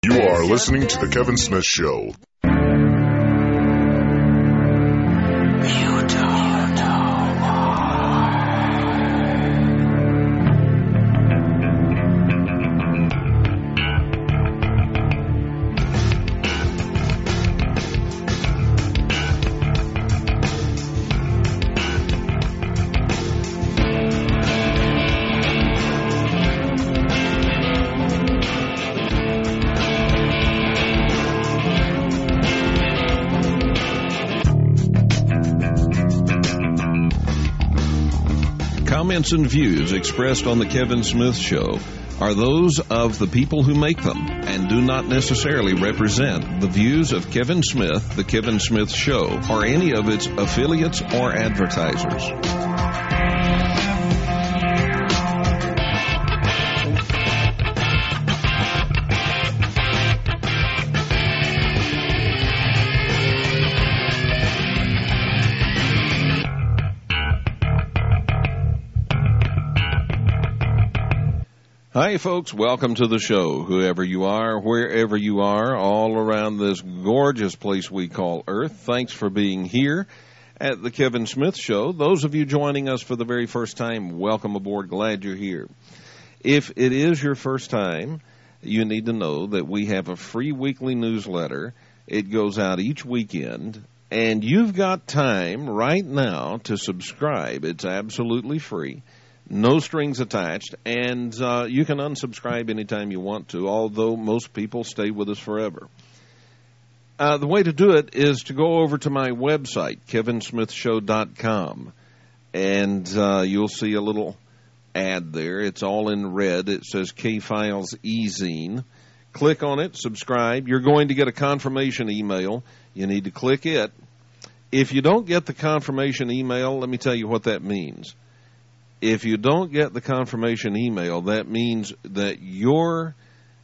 You are listening to The Kevin Smith Show. Comments and views expressed on The Kevin Smith Show are those of the people who make them and do not necessarily represent the views of Kevin Smith, The Kevin Smith Show, or any of its affiliates or advertisers. Hi, folks. Welcome to the show. Whoever you are, wherever you are, all around this gorgeous place we call Earth, thanks for being here at the Kevin Smith Show. Those of you joining us for the very first time, welcome aboard. Glad you're here. If it is your first time, you need to know that we have a free weekly newsletter. It goes out each weekend, and you've got time right now to subscribe. It's absolutely free. No strings attached, and you can unsubscribe anytime you want to, although most people stay with us forever. The way to do it is to go over to my website, kevinsmithshow.com, and you'll see a little ad there. It's all in red. It says K-Files E-Zine. Click on it, subscribe. You're going to get a confirmation email. You need to click it. If you don't get the confirmation email, let me tell you what that means. If you don't get the confirmation email, that means that your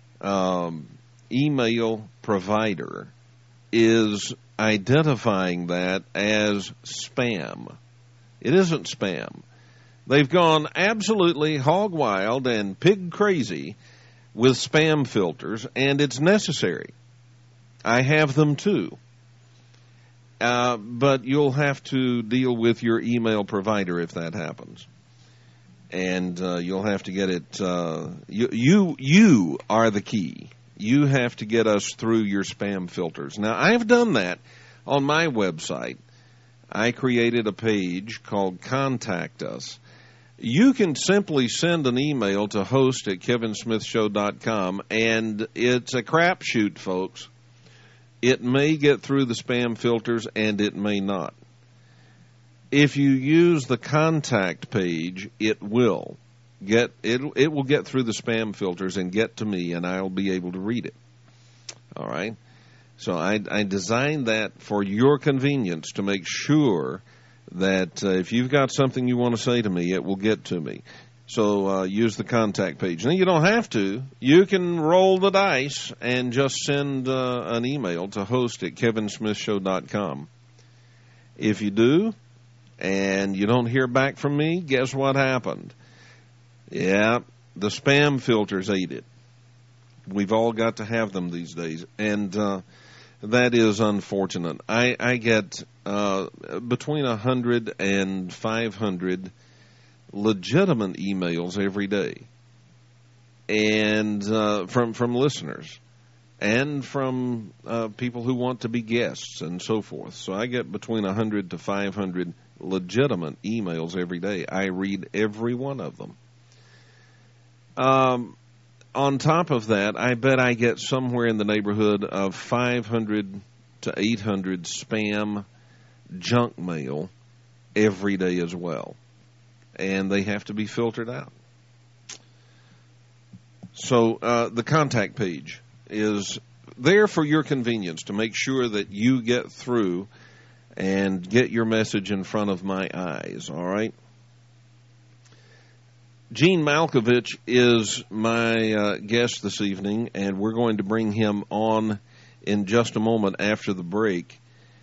email provider is identifying that as spam. It isn't spam. They've gone absolutely hog wild and pig crazy with spam filters, and it's necessary. I have them too. But you'll have to deal with your email provider if that happens. And you'll have to get it, you are the key. You have to get us through your spam filters. Now, I've done that on my website. I created a page called Contact Us. You can simply send an email to host@kevinsmithshow.com, and it's a crapshoot, folks. It may get through the spam filters, and it may not. If you use the contact page, it will get through the spam filters and get to me, and I'll be able to read it. All right? So I designed that for your convenience to make sure that if you've got something you want to say to me, it will get to me. So use the contact page. Now, you don't have to. You can roll the dice and just send an email to host@kevinsmithshow.com. If you do, and you don't hear back from me, guess what happened? Yeah, the spam filters ate it. We've all got to have them these days, and that is unfortunate. I get between 100 and 500 legitimate emails every day, and from listeners, and from people who want to be guests and so forth. So I get between 100 to 500 legitimate emails every day. I read every one of them. On top of that, I bet I get somewhere in the neighborhood of 500 to 800 spam junk mail every day as well. And they have to be filtered out. So the contact page is there for your convenience to make sure that you get through and get your message in front of my eyes, all right? Gene Malkovich is my guest this evening, and we're going to bring him on in just a moment after the break.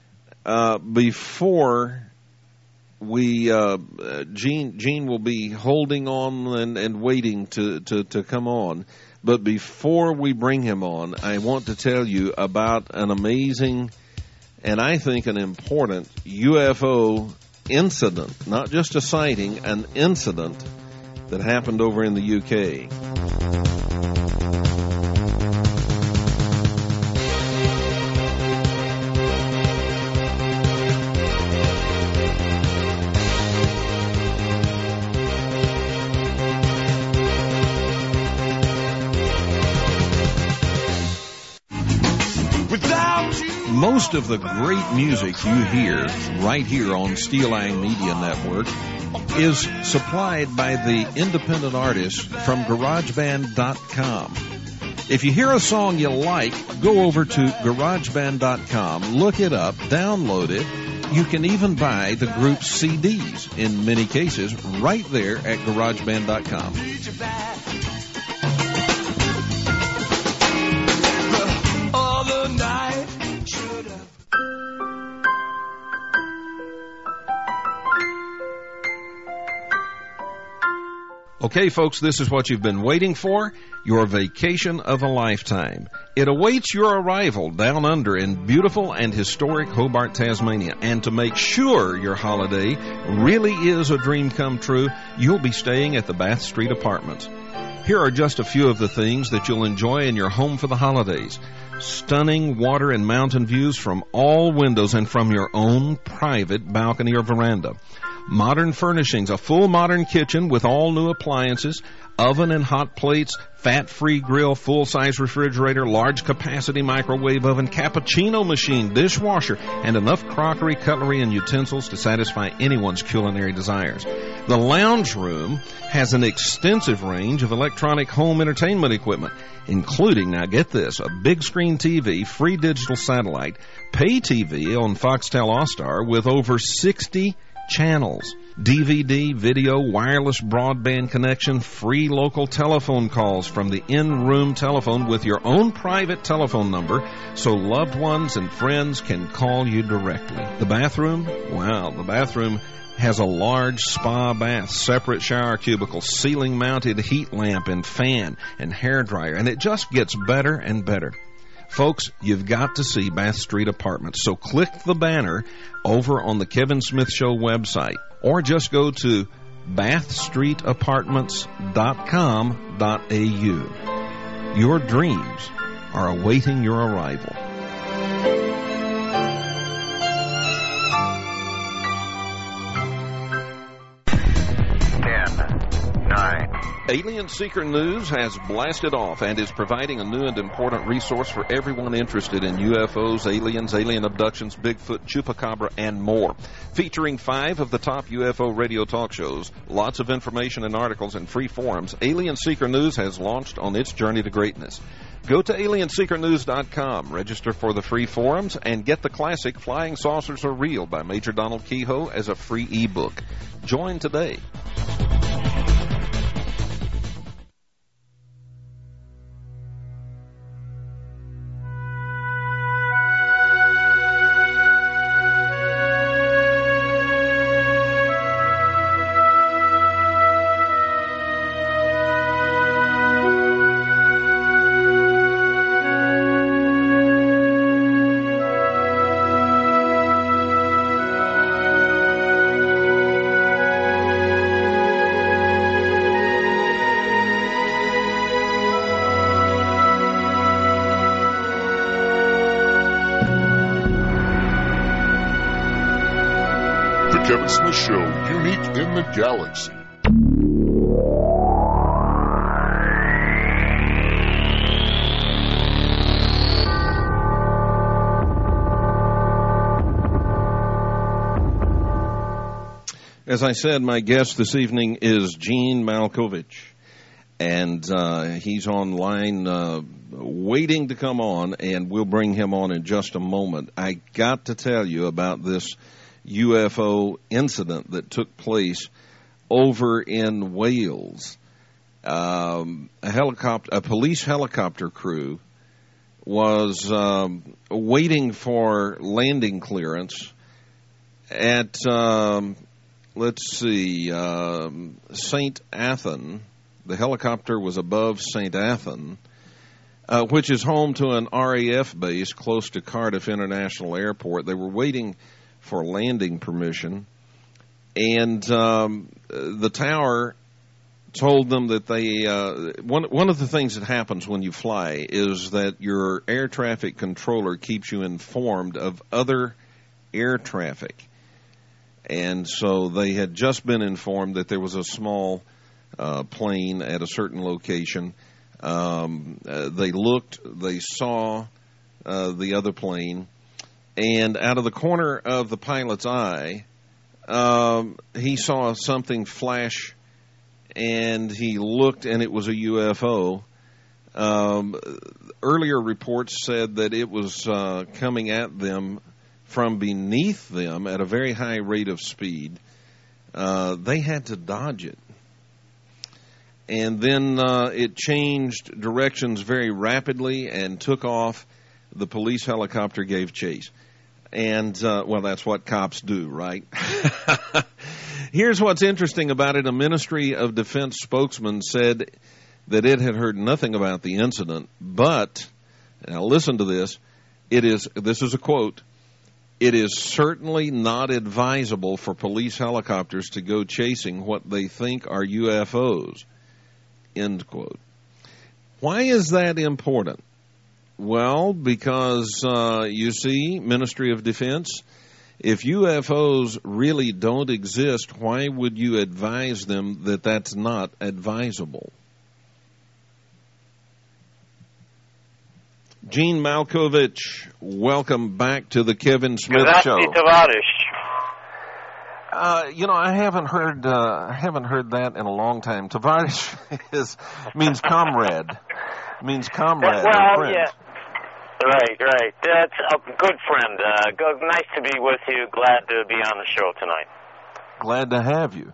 Before we, Gene will be holding on and waiting to come on. But before we bring him on, I want to tell you about an amazing and I think an important UFO incident, not just a sighting, an incident that happened over in the UK. Most of the great music you hear right here on Steel Eye Media Network is supplied by the independent artists from GarageBand.com. If you hear a song you like, go over to GarageBand.com, look it up, download it. You can even buy the group's CDs, in many cases, right there at GarageBand.com. Okay, folks, this is what you've been waiting for, your vacation of a lifetime. It awaits your arrival down under in beautiful and historic Hobart, Tasmania. And to make sure your holiday really is a dream come true, you'll be staying at the Bath Street Apartments. Here are just a few of the things that you'll enjoy in your home for the holidays. Stunning water and mountain views from all windows and from your own private balcony or veranda. Modern furnishings, a full modern kitchen with all new appliances, oven and hot plates, fat-free grill, full-size refrigerator, large-capacity microwave oven, cappuccino machine, dishwasher, and enough crockery, cutlery, and utensils to satisfy anyone's culinary desires. The lounge room has an extensive range of electronic home entertainment equipment, including, now get this, a big-screen TV, free digital satellite, pay TV on Foxtel All-Star with over 60 channels, DVD, video, wireless broadband connection, free local telephone calls from the in-room telephone with your own private telephone number so loved ones and friends can call you directly. The bathroom? Wow, the bathroom has a large spa bath, separate shower cubicle, ceiling-mounted heat lamp and fan and hair dryer, and it just gets better and better. Folks, you've got to see Bath Street Apartments, so click the banner over on the Kevin Smith Show website, or just go to bathstreetapartments.com.au. Your dreams are awaiting your arrival. 10, 9. Alien Seeker News has blasted off and is providing a new and important resource for everyone interested in UFOs, aliens, alien abductions, Bigfoot, Chupacabra, and more. Featuring 5 of the top UFO radio talk shows, lots of information and articles, and free forums, Alien Seeker News has launched on its journey to greatness. Go to alienseekernews.com, register for the free forums, and get the classic Flying Saucers Are Real by Major Donald Kehoe as a free ebook. Join today. Kevin Smith Show, unique in the galaxy. As I said, my guest this evening is Gene Malkovich, and he's online waiting to come on, and we'll bring him on in just a moment. I got to tell you about this UFO incident that took place over in Wales. A police helicopter crew was waiting for landing clearance at St. Athan, The helicopter was above St. Athan, which is home to an RAF base close to Cardiff International Airport. They were waiting for landing permission, and the tower told them that they one of the things that happens when you fly is that your air traffic controller keeps you informed of other air traffic. And so they had just been informed that there was a small plane at a certain location. They looked, they saw the other plane, and out of the corner of the pilot's eye, he saw something flash, and he looked, and it was a UFO. Earlier reports said that it was coming at them from beneath them at a very high rate of speed. They had to dodge it. And then it changed directions very rapidly and took off. The police helicopter gave chase. And, well, that's what cops do, right? Here's what's interesting about it. A Ministry of Defense spokesman said that it had heard nothing about the incident, but, now listen to this, this is a quote, "It is certainly not advisable for police helicopters to go chasing what they think are UFOs." End quote. Why is that important? Well, because, you see, Ministry of Defense, if UFOs really don't exist, why would you advise them that that's not advisable? Gene Malkovich, welcome back to the Kevin Smith Show. I haven't heard that in a long time. Tavarish means comrade. Well, yeah. Right. That's a good friend. Nice to be with you. Glad to be on the show tonight. Glad to have you.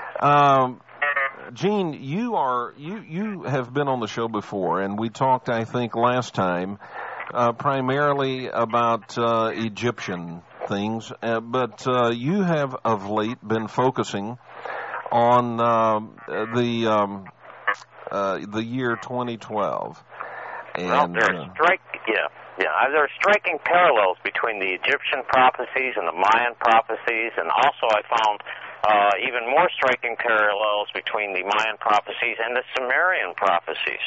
Gene, you have been on the show before, and we talked, I think, last time, primarily about Egyptian things, but you have of late been focusing on the year 2012. And, well, there are striking parallels between the Egyptian prophecies and the Mayan prophecies, and also I found even more striking parallels between the Mayan prophecies and the Sumerian prophecies.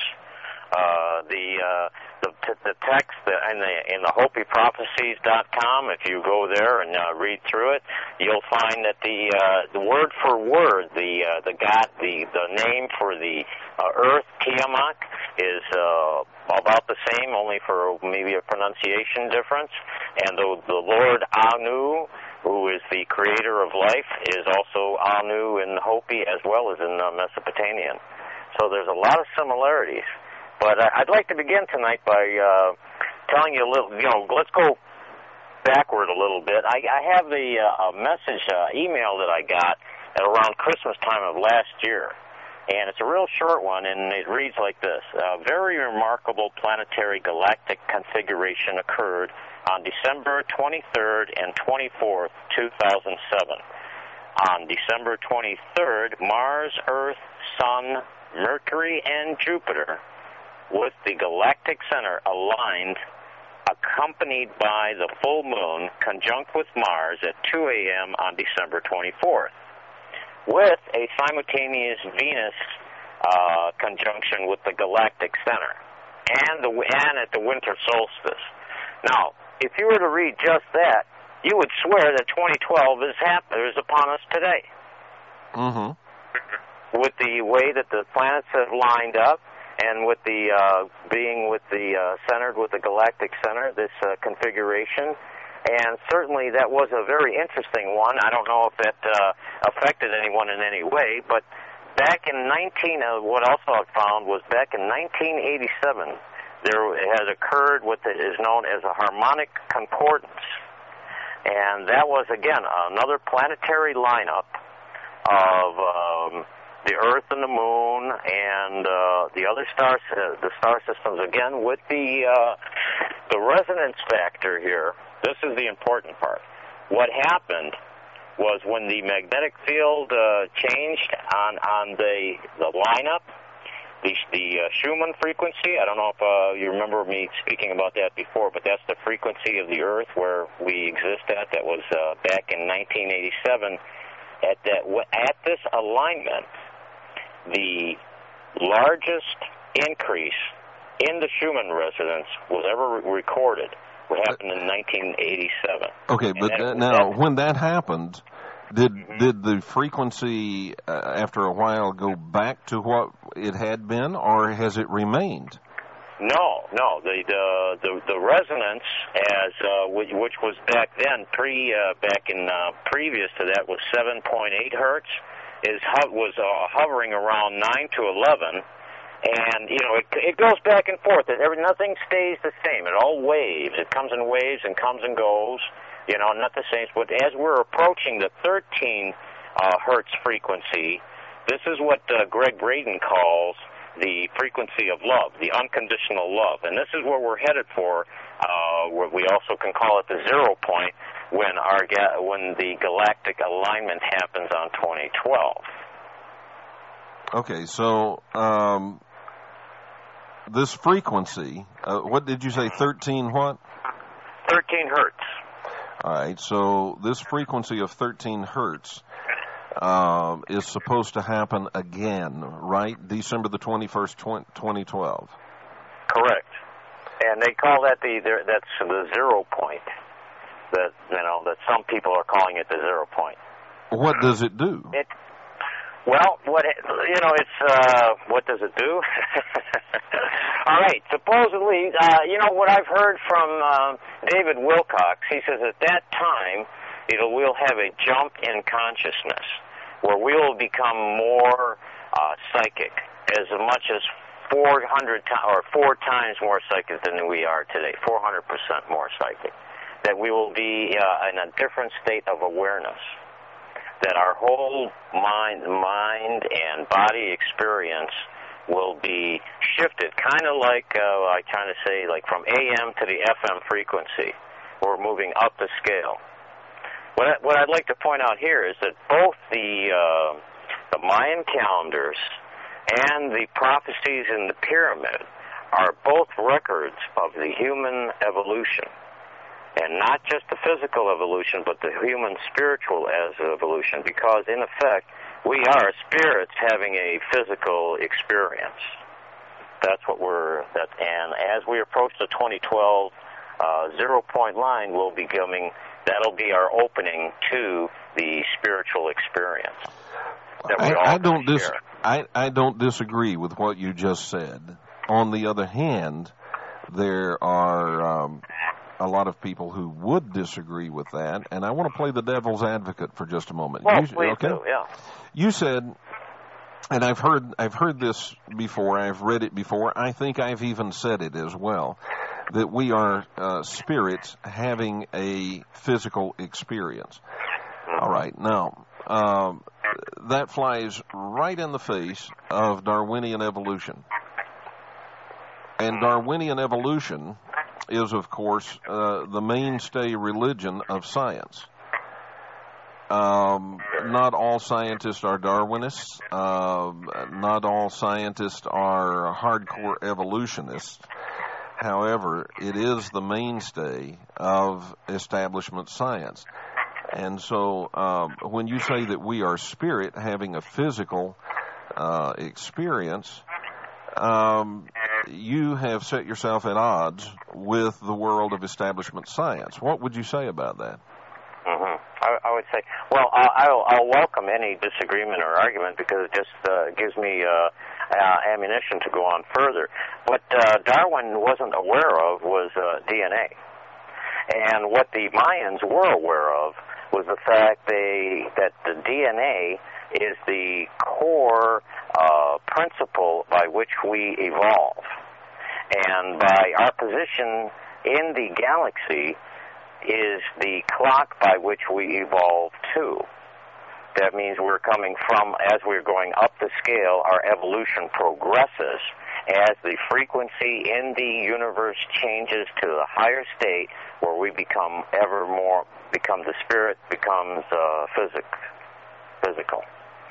The text in the HopiProphecies.com, if you go there and read through it, you'll find that the word for word, the name for the earth, Tiamat, is about the same, only for maybe a pronunciation difference. And the Lord Anu, who is the creator of life, is also Anu in Hopi as well as in Mesopotamian. So there's a lot of similarities. But I'd like to begin tonight by telling you a little, let's go backward a little bit. I have a message, email that I got at around Christmas time of last year. And it's a real short one, and it reads like this. A very remarkable planetary galactic configuration occurred on December 23rd and 24th, 2007. On December 23rd, Mars, Earth, Sun, Mercury, and Jupiter, with the galactic center aligned, accompanied by the full moon, conjunct with Mars at 2 a.m. on December 24th, with a simultaneous Venus conjunction with the galactic center, and at the winter solstice. Now, if you were to read just that, you would swear that 2012 is upon us today. Mm-hmm. With the way that the planets have lined up, and with the centered with the galactic center, this configuration. And certainly that was a very interesting one. I don't know if it affected anyone in any way, but back in what also I found was back in 1987, there has occurred what is known as a harmonic concordance. And that was, again, another planetary lineup of the Earth and the Moon and the other star systems, again, with the resonance factor here. This is the important part. What happened was when the magnetic field changed on the lineup, the Schumann frequency. I don't know if you remember me speaking about that before, but that's the frequency of the Earth where we exist at. That was back in 1987. At this alignment, the largest increase in the Schumann resonance was ever recorded. What happened in 1987. Okay, but now when that happened, did the frequency after a while go back to what it had been, or has it remained? No. The resonance, as which was back then, previous to that was 7.8 hertz, was hovering around 9 to 11. And, it goes back and forth. Nothing stays the same. It all waves. It comes in waves and comes and goes, not the same. But as we're approaching the 13 hertz frequency, this is what Greg Braden calls the frequency of love, the unconditional love. And this is where we're headed for. We also can call it the 0 point when the galactic alignment happens on 2012. Okay, so this frequency, what did you say, 13 what? 13 hertz. All right, so this frequency of 13 hertz is supposed to happen again, right? December the 21st, 2012. Correct. And they call that that's the 0 point. That some people are calling it the 0 point. What does it do? Well, what does it do? All right. Supposedly, what I've heard from David Wilcox. He says at that time, we'll have a jump in consciousness where we will become more psychic, as much as 4 times more psychic than we are today, 400% more psychic. That we will be in a different state of awareness. That our whole mind and body experience will be shifted, kind of like I kind of say, like from AM to the FM frequency. We're moving up the scale. What I'd like to point out here is that both the Mayan calendars and the prophecies in the pyramid are both records of the human evolution. And not just the physical evolution, but the human spiritual evolution, because in effect, we are spirits having a physical experience. That's what and as we approach the 2012 0 point line, that'll be our opening to the spiritual experience. I don't disagree with what you just said. On the other hand, there are a lot of people who would disagree with that, and I want to play the devil's advocate for just a moment. Well, please do, yeah. You said, and I've heard this before, I've read it before, I think I've even said it as well, that we are spirits having a physical experience. All right, now, that flies right in the face of Darwinian evolution. And Darwinian evolution is, of course, the mainstay religion of science. Not all scientists are Darwinists. Not all scientists are hardcore evolutionists. However, it is the mainstay of establishment science. And so when you say that we are spirit having a physical experience, you have set yourself at odds with the world of establishment science. What would you say about that? Mm-hmm. I would say, well, I'll welcome any disagreement or argument because it just gives me ammunition to go on further. What Darwin wasn't aware of was DNA. And what the Mayans were aware of was the fact that the DNA is the core principle by which we evolve. And by our position in the galaxy is the clock by which we evolve to. That means we're coming from, as we're going up the scale, our evolution progresses as the frequency in the universe changes to the higher state where we become the spirit becomes physical.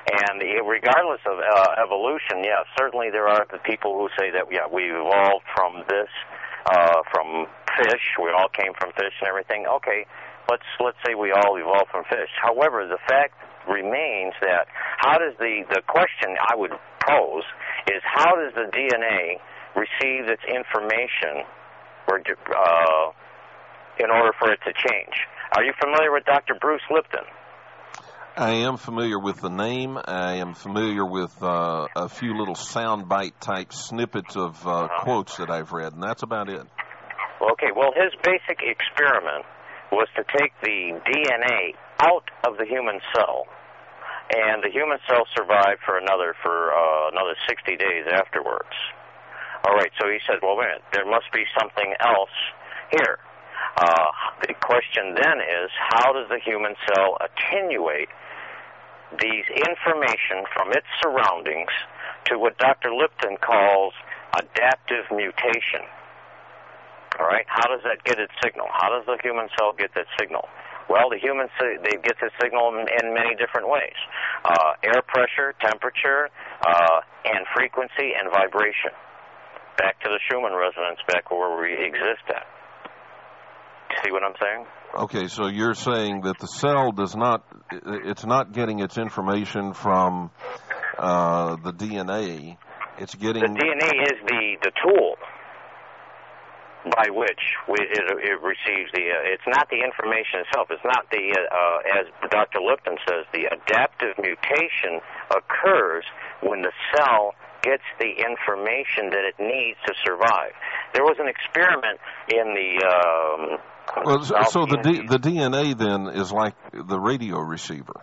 And regardless of evolution, yeah, certainly there are the people who say that, yeah, we evolved from this, from fish. We all came from fish and everything. Okay, let's say we all evolved from fish. However, the fact remains that how does the question I would pose is how does the DNA receive its information or in order for it to change? Are you familiar with Dr. Bruce Lipton? I am familiar with the name. I am familiar with a few little soundbite type snippets of quotes that I've read, and that's about it. Okay, well, his basic experiment was to take the DNA out of the human cell, and the human cell survived for another 60 days afterwards. All right, so he said, well, wait a minute, there must be something else here. The question then is, how does the human cell attenuate these information from its surroundings to what Dr. Lipton calls adaptive mutation? All right, how does that get its signal? How does the human cell get that signal? Well, the human they get the signal in many different ways: air pressure, temperature, and frequency and vibration. Back to the Schumann resonance, back where we exist at. See what I'm saying? Okay, so you're saying that the cell it's not getting its information from the DNA. It's getting... The DNA is the tool by which it receives it's not the information itself. It's not as Dr. Lipton says, the adaptive mutation occurs when the cell gets the information that it needs to survive. There was an experiment in the... so the DNA then is like the radio receiver.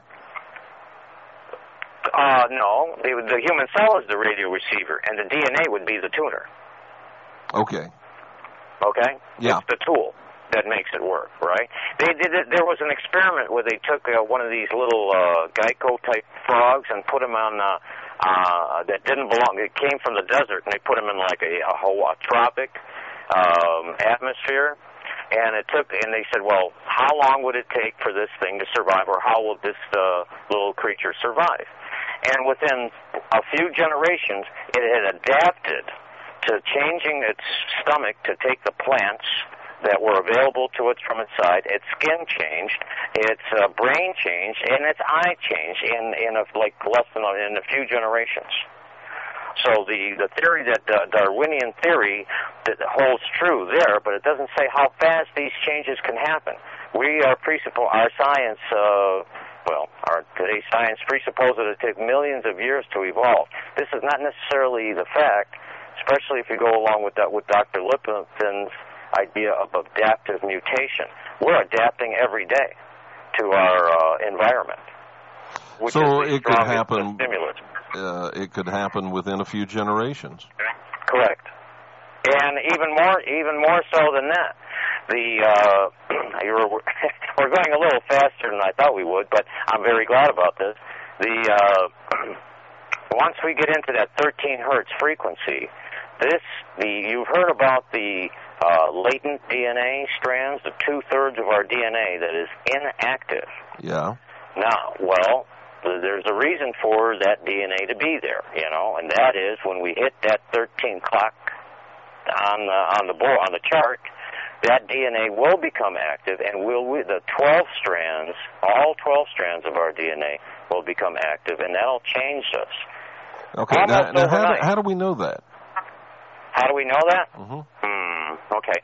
No, the human cell is the radio receiver, and the DNA would be the tuner. Okay. Okay? Yeah. It's the tool that makes it work, right? There was an experiment where they took one of these little Geico-type frogs and put them on... that didn't belong. It came from the desert, and they put them in like a tropic atmosphere. And they said, well, how long would it take for this thing to survive, or how will this little creature survive? And within a few generations, it had adapted to changing its stomach to take the plants that were available to it from its side. Its skin changed, its brain changed, and its eye changed in a few generations. So the theory that Darwinian theory that holds true there, but it doesn't say how fast these changes can happen. Our science, today's science presupposes that it takes millions of years to evolve. This is not necessarily the fact, especially if you go along with Dr. Lipton's idea of adaptive mutation. We're adapting every day to our environment, which so is it could happen. Stimulus. It could happen within a few generations. Correct, and even more so than that. We're going a little faster than I thought we would, but I'm very glad about this. Once we get into that 13 hertz frequency, you've heard about the latent DNA strands, the 2/3 of our DNA that is inactive. Yeah. Now, well, there's a reason for that DNA to be there, and that is when we hit that 13 clock on the chart, that DNA will become active, and the 12 strands, all 12 strands of our DNA will become active, and that'll change us. Okay. Now how do we know that? How do we know that? Mm-hmm. Okay.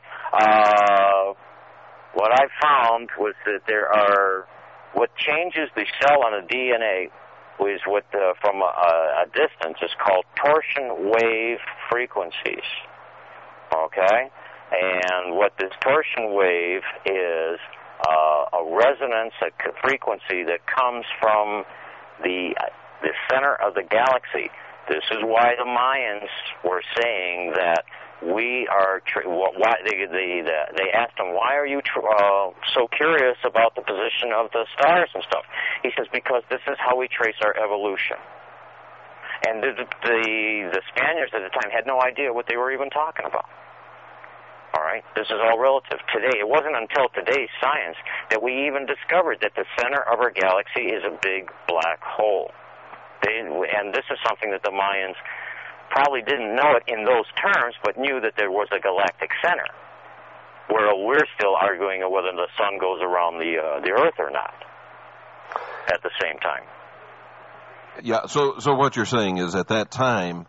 What I found was that what changes the cell on the DNA is from a distance is called torsion wave frequencies. Okay? And what this torsion wave is a resonance, a frequency that comes from the center of the galaxy. This is why the Mayans were saying that we are. They asked him, "Why are you so curious about the position of the stars and stuff?" He says, "Because this is how we trace our evolution." And the Spaniards at the time had no idea what they were even talking about. All right, this is all relative. Today, it wasn't until today's science that we even discovered that the center of our galaxy is a big black hole. And this is something that the Mayans probably didn't know it in those terms, but knew that there was a galactic center, where we're still arguing whether the sun goes around the Earth or not at the same time. Yeah, so what you're saying is at that time,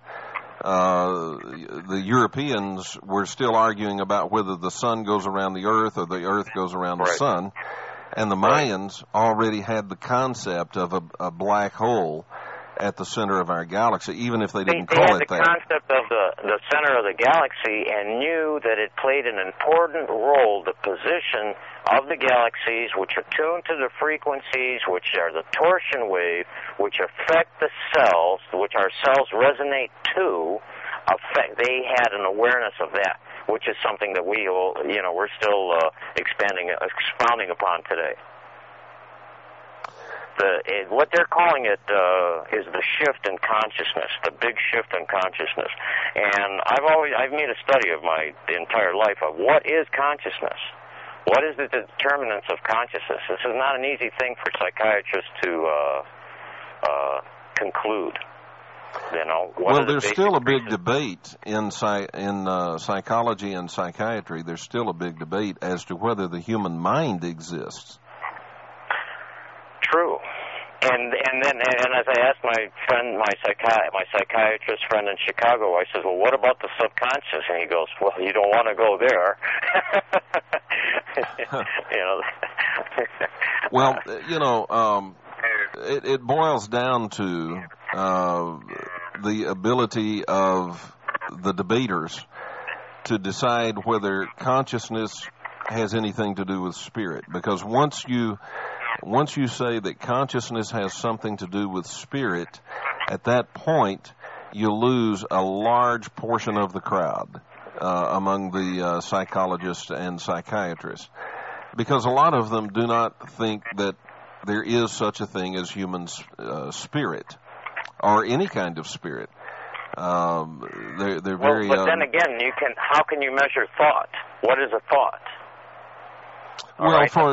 the Europeans were still arguing about whether the sun goes around the Earth or the Earth goes around the sun, and the Mayans already had the concept of a black hole at the center of our galaxy, even if they didn't call it that. They had the concept of the center of the galaxy and knew that it played an important role, the position of the galaxies, which are tuned to the frequencies, which are the torsion wave, which affect the cells, which our cells resonate to. They had an awareness of that, which is something that we're still expounding upon today. What they're calling it is the shift in consciousness, the big shift in consciousness. And I've made a study of my entire life of what is consciousness. What is the determinants of consciousness? This is not an easy thing for psychiatrists to conclude. Well, there's still a big debate in psychology and psychiatry. There's still a big debate as to whether the human mind exists. True. And as I asked my friend, my psychiatrist friend in Chicago, I said, well, what about the subconscious? And he goes, well, you don't want to go there. Well, it boils down to the ability of the debaters to decide whether consciousness has anything to do with spirit. Because once you say that consciousness has something to do with spirit, at that point you lose a large portion of the crowd among the psychologists and psychiatrists, because a lot of them do not think that there is such a thing as human spirit or any kind of spirit. They're very. But then again, how can you measure thought? What is a thought? Well, for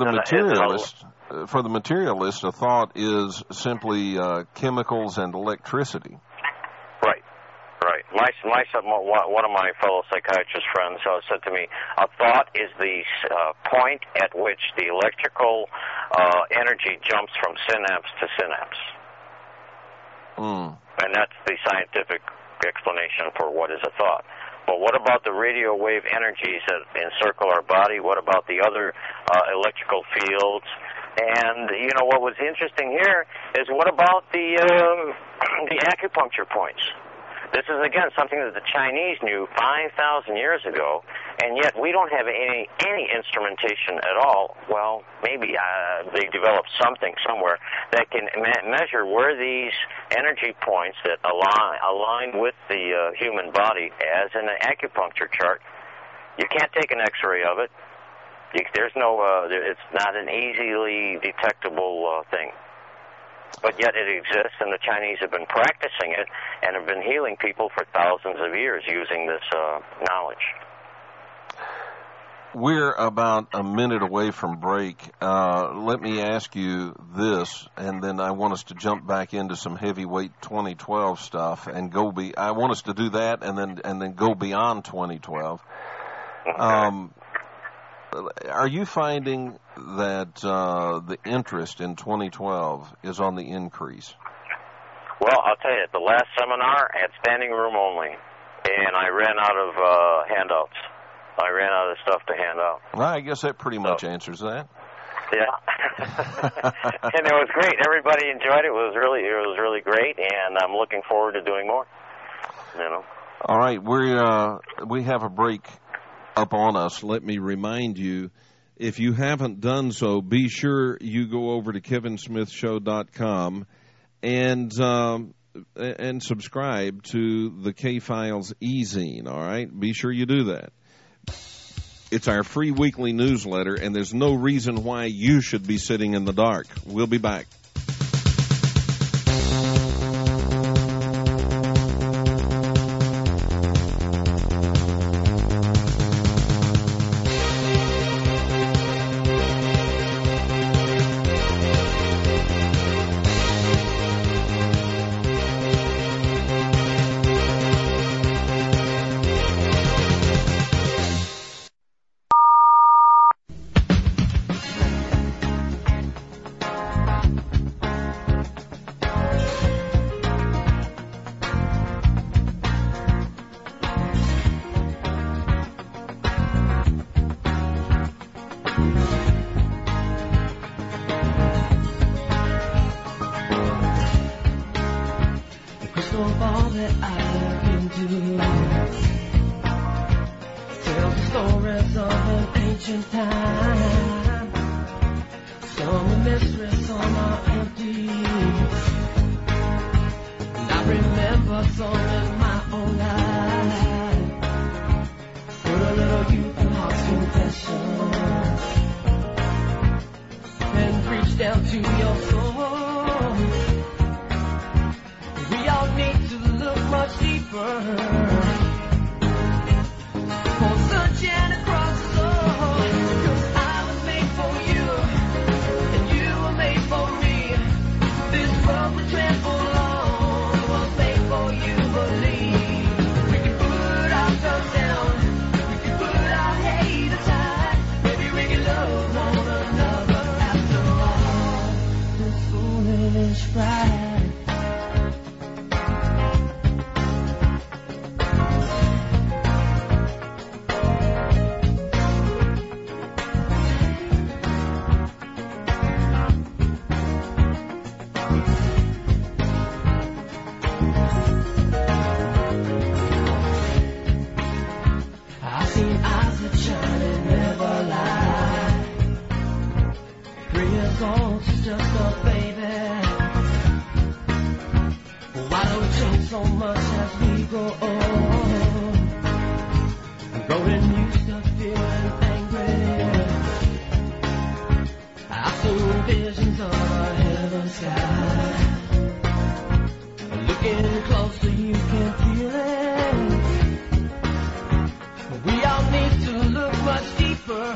the materialist, a thought is simply chemicals and electricity. Right. One of my fellow psychiatrist friends said to me, a thought is the point at which the electrical energy jumps from synapse to synapse. And that's the scientific explanation for what is a thought. But what about the radio wave energies that encircle our body? What about the other electrical fields? And, what was interesting here is what about the acupuncture points? This is, again, something that the Chinese knew 5,000 years ago, and yet we don't have any instrumentation at all. Well, maybe they developed something somewhere that can measure where these energy points that align with the human body, as in an acupuncture chart. You can't take an X-ray of it. There's no. It's not an easily detectable thing. But yet it exists, and the Chinese have been practicing it and have been healing people for thousands of years using this knowledge. We're about a minute away from break. Let me ask you this, and then I want us to jump back into some heavyweight 2012 stuff and I want us to do that, and then go beyond 2012. Okay. Are you finding that the interest in 2012 is on the increase? Well, I'll tell you, at the last seminar, I had standing room only, and I ran out of handouts. I ran out of stuff to hand out. Well, I guess that pretty much answers that. Yeah. And it was great. Everybody enjoyed it. It was really great, and I'm looking forward to doing more. All right, we have a break up on us. Let me remind you, if you haven't done so, be sure you go over to kevinsmithshow.com and subscribe to the K-Files e-zine, all right? Be sure you do that. It's our free weekly newsletter, and there's no reason why you should be sitting in the dark. We'll be back. stories of an ancient time. Some are mysteries, some are empty. And I remember some in my own life. Put a little youth in heart's confession and reach down to your soul. We all need to look much deeper. For searching across the soul. 'Cause I was made for you, and you were made for me. This world we trample on was made for you, believe. We can put our guns down, we can put our hate aside. Maybe we can love one another after all. This foolish pride. I've seen eyes that shine and never lie. 3 years old, she's just a baby. Why do we change so much as we grow old? Growing used to feeling angry. I've seen visions of a heaven sky. Looking closer, you can feel it. We all need to look much deeper.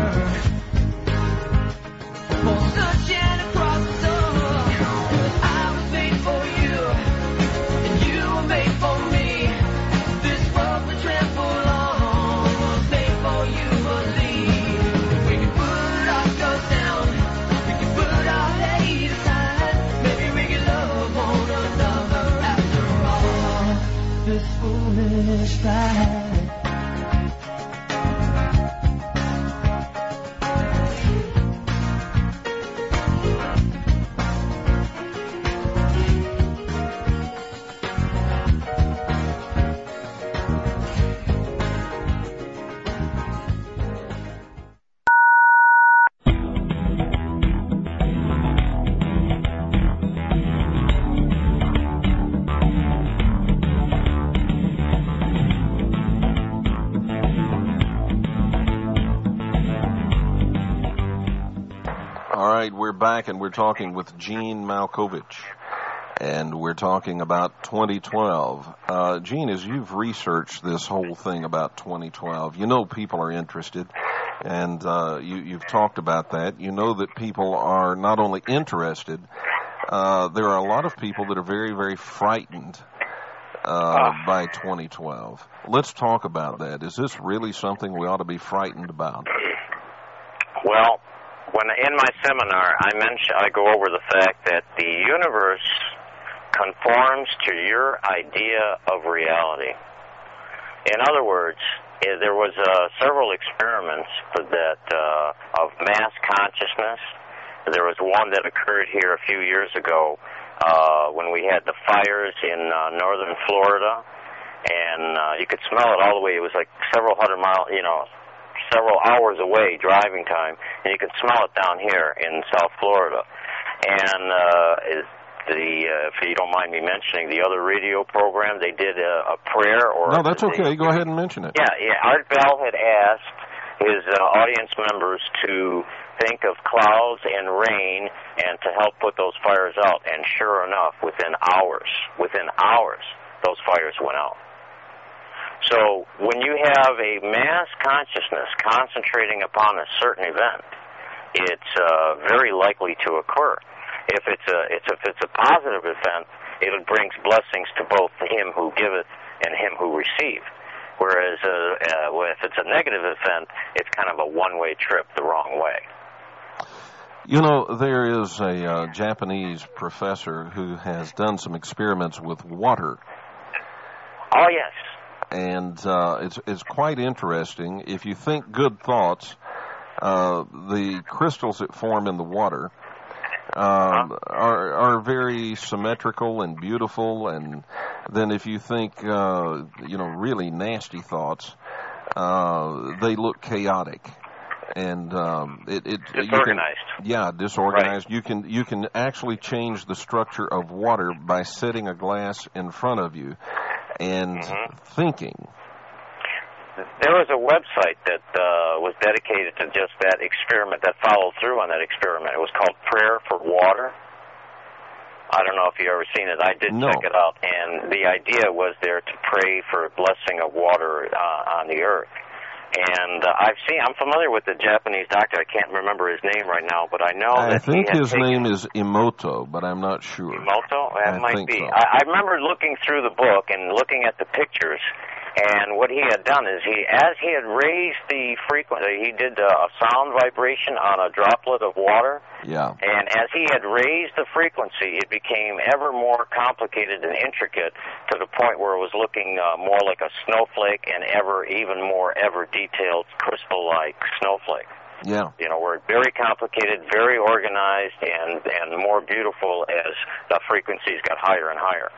For searching across the soul. 'Cause I was made for you, and you were made for me. This world we trample on was made for you, believe. We can put our guns down, we can put our hate aside. Maybe we can love one another after all. This foolish pride. All right, we're back, and we're talking with Gene Malkovich, and we're talking about 2012. Gene, as you've researched this whole thing about 2012, you know people are interested, and you've talked about that. You know that people are not only interested, there are a lot of people that are very, very frightened by 2012. Let's talk about that. Is this really something we ought to be frightened about? Well, when in my seminar, I go over the fact that the universe conforms to your idea of reality. In other words, there was several experiments of mass consciousness. There was one that occurred here a few years ago when we had the fires in northern Florida, and you could smell it all the way. It was like several hours away driving time, and you could smell it down here in South Florida. And if you don't mind me mentioning, the other radio program, they did a prayer. No, that's okay. Go ahead and mention it. Yeah. Art Bell had asked his audience members to think of clouds and rain and to help put those fires out. And sure enough, within hours, those fires went out. So when you have a mass consciousness concentrating upon a certain event, it's very likely to occur. If it's a positive event, it brings blessings to both him who giveth and him who receive. Whereas if it's a negative event, it's kind of a one-way trip the wrong way. You know, there is a Japanese professor who has done some experiments with water. Oh, yes. And it's quite interesting. If you think good thoughts, the crystals that form in the water are very symmetrical and beautiful. And then if you think, really nasty thoughts, they look chaotic. And disorganized. Disorganized. Right. You can actually change the structure of water by setting a glass in front of you and thinking. There was a website that was dedicated to just that experiment, that followed through on that experiment. It was called Prayer for Water. I don't know if you've ever seen it. I did check it out, and the idea was there to pray for a blessing of water on the earth. And I'm familiar with the Japanese doctor. I can't remember his name right now, but I know that I think his name is Emoto, but I'm not sure. Emoto? That might be. So. I remember looking through the book and looking at the pictures, and what he had done is as he had raised the frequency, he did a sound vibration on a droplet of water. Yeah. And as he had raised the frequency, it became ever more complicated and intricate to the point where it was looking more like a snowflake and even more detailed crystal-like snowflake. Yeah. We're very complicated, very organized, and more beautiful as the frequencies got higher and higher.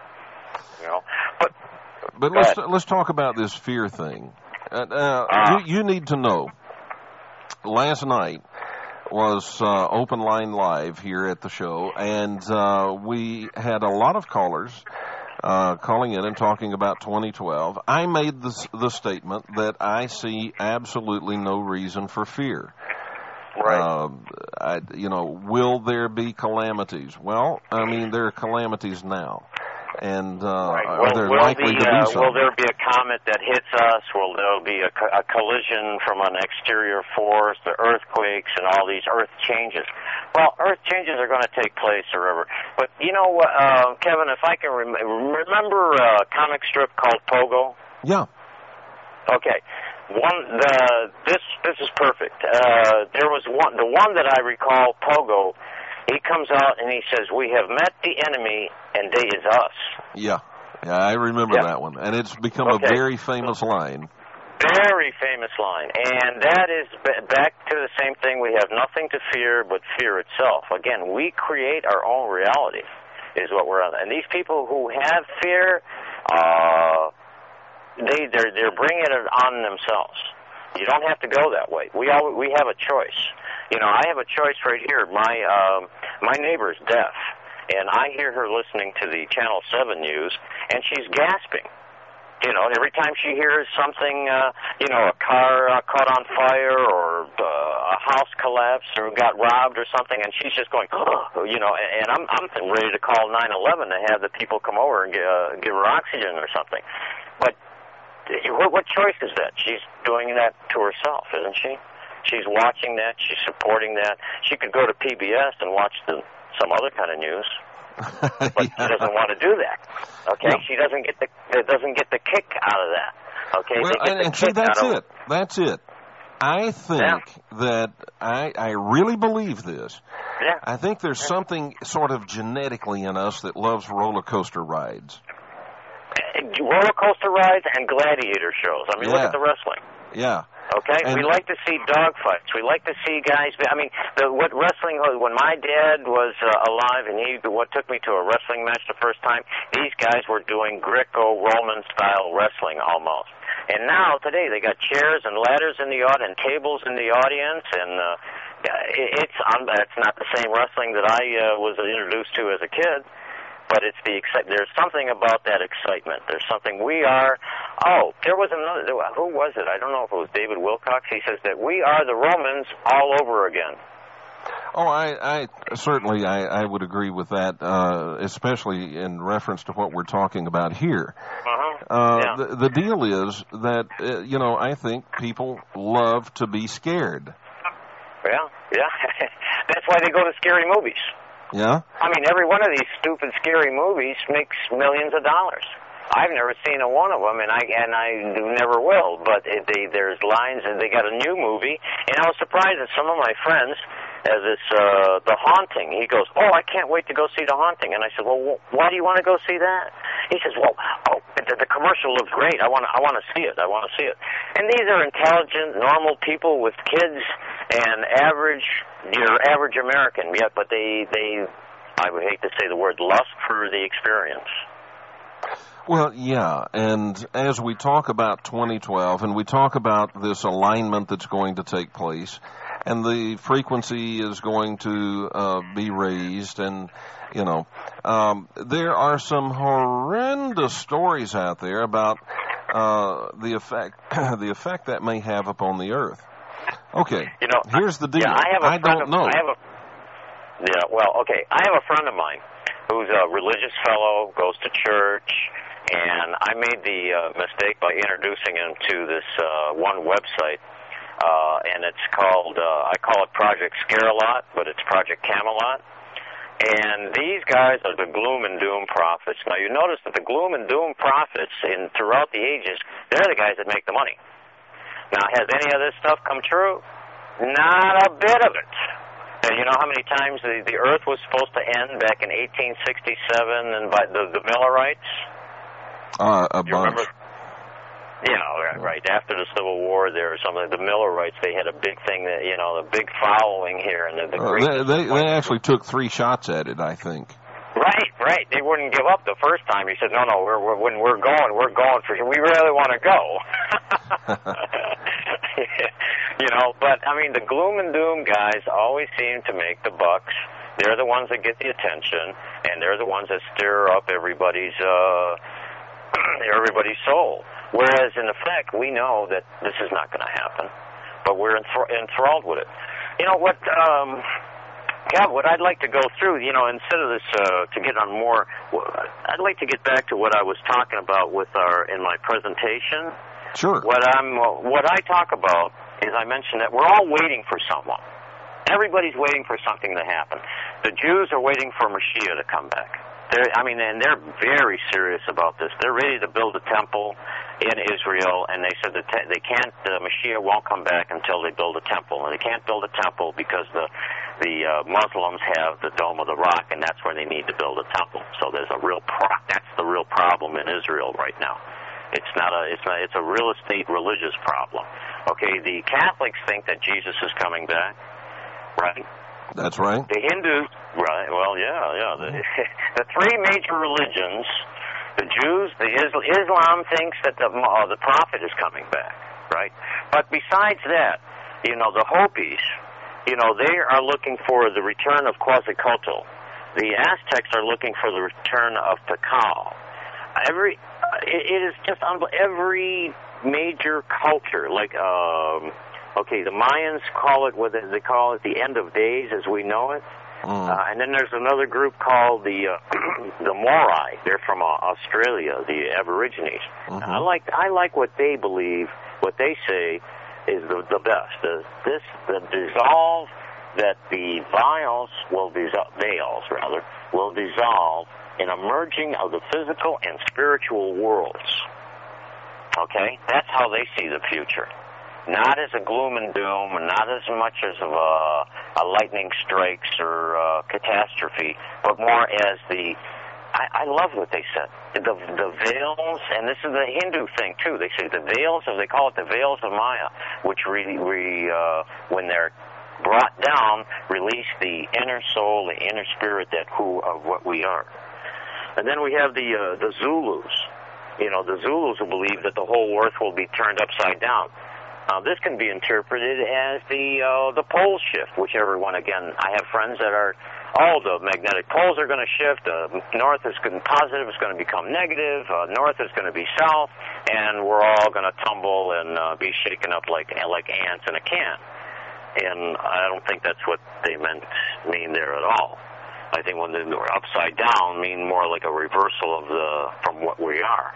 But let's talk about this fear thing. You need to know. Last night was Open Line Live here at the show, and we had a lot of callers calling in and talking about 2012. I made the statement that I see absolutely no reason for fear. Right. Will there be calamities? Well, I mean, there are calamities now. And are there likely to be some? Will there be a comet that hits us? Will there be a collision from an exterior force, the earthquakes, and all these earth changes? Well, earth changes are going to take place forever. But you know what, Kevin, if I can remember a comic strip called Pogo? Yeah. Okay. This is perfect. There was the one that I recall, Pogo. He comes out and he says, "We have met the enemy, and they is us." Yeah, I remember that one, and it's become a very famous line. Very famous line, and that is back to the same thing. We have nothing to fear but fear itself. Again, we create our own reality, is what we're on. And these people who have fear, they're bringing it on themselves. You don't have to go that way. We have a choice. I have a choice right here. My neighbor's deaf, and I hear her listening to the Channel 7 news, and she's gasping. Every time she hears something, a car caught on fire or a house collapsed or got robbed or something, and she's just going, and I'm ready to call 911 to have the people come over and give her oxygen or something. But what choice is that? She's doing that to herself, isn't she? She's watching that. She's supporting that. She could go to PBS and watch some other kind of news, but she doesn't want to do that. Okay, she doesn't get the kick out of that. Okay, well, That's it. I think that I really believe this. Yeah. I think there's something sort of genetically in us that loves roller coaster rides. Roller coaster rides and gladiator shows. I mean, look at the wrestling. Yeah. Okay, we like to see dog fights. We like to see guys. I mean, what wrestling was when my dad was alive, and what took me to a wrestling match the first time. These guys were doing Greco-Roman style wrestling almost. And now today they got chairs and ladders in the audience and tables in the audience, and it's not the same wrestling that I was introduced to as a kid. But there's something about that excitement. There's something we are. Oh, there was another. Who was it? I don't know if it was David Wilcox. He says that we are the Romans all over again. Oh, I certainly would agree with that, especially in reference to what we're talking about here. The deal is that I think people love to be scared. Yeah. That's why they go to scary movies. Yeah? I mean, every one of these stupid, scary movies makes millions of dollars. I've never seen a one of them, and I never will. But there's lines, and they got a new movie, and I was surprised that some of my friends, as this The Haunting, he goes, "Oh, I can't wait to go see The Haunting." And I said, "Well, why do you want to go see that?" He says, "Well, the commercial looks great. I want to see it. I want to see it." And these are intelligent, normal people with kids and your average American. Yeah, but they I would hate to say the word lust for the experience. Well, yeah, and as we talk about 2012 and we talk about this alignment that's going to take place, and the frequency is going to be raised, and there are some horrendous stories out there about the effect that may have upon the earth. Okay, here's the deal. Yeah, I don't know. I have a friend of mine who's a religious fellow, goes to church, and I made the mistake by introducing him to this one website, and it's called, I call it Project Scare-A-Lot, but it's Project Camelot. And these guys are the gloom and doom prophets. Now, you notice that the gloom and doom prophets throughout the ages, they're the guys that make the money. Now, has any of this stuff come true? Not a bit of it. And you know how many times the Earth was supposed to end back in 1867 and by the Millerites? A bunch. Remember? Yeah, right. After the Civil War, there or something, the Millerites, they had a big thing that the big following here, and they actually took 3 shots at it, I think. Right. They wouldn't give up the first time. He said, "No, when we're going for sure. We really want to go." But I mean, the gloom and doom guys always seem to make the bucks. They're the ones that get the attention, and they're the ones that stir up everybody's soul. Whereas, in effect, we know that this is not going to happen, but we're enthralled with it. You know what, what I'd like to go through, instead of this, to get on more, I'd like to get back to what I was talking about in my presentation. Sure. What I talk about is I mentioned that we're all waiting for someone. Everybody's waiting for something to happen. The Jews are waiting for Mashiach to come back. And they're very serious about this. They're ready to build a temple in Israel, and they said that they can't. Mashiach won't come back until they build a temple, and they can't build a temple because the Muslims have the Dome of the Rock, and that's where they need to build a temple. So there's that's the real problem in Israel right now. It's a real estate religious problem. Okay, the Catholics think that Jesus is coming back, right? That's right. The Hindus, right? Well, yeah. The 3 major religions, the Jews, Islam thinks that the prophet is coming back, right? But besides that, the Hopis, they are looking for the return of Quetzalcoatl. The Aztecs are looking for the return of Tikal. It is just unbelievable. Every major culture, like the Mayans call it the end of days as we know it. And then there's another group called the Morai. They're from Australia, the Aborigines. I like what they believe. What they say is the best. The dissolve that the veils will dissolve in a merging of the physical and spiritual worlds. Okay, that's how they see the future. Not as a gloom and doom, and not as much as a lightning strikes or catastrophe, but more as I love what they said. The veils, and this is the Hindu thing too. They say they call it the veils of Maya, which when they're brought down, release the inner soul, the inner spirit of what we are. And then we have the Zulus. The Zulus who believe that the whole earth will be turned upside down. This can be interpreted as the pole shift, whichever one. Again, I have friends that are all the magnetic poles are going to shift. North is positive is going to become negative. North is going to be south, and we're all going to tumble and be shaken up like ants in a can. And I don't think that's what they mean there at all. I think when they're upside down, mean more like a reversal from what we are.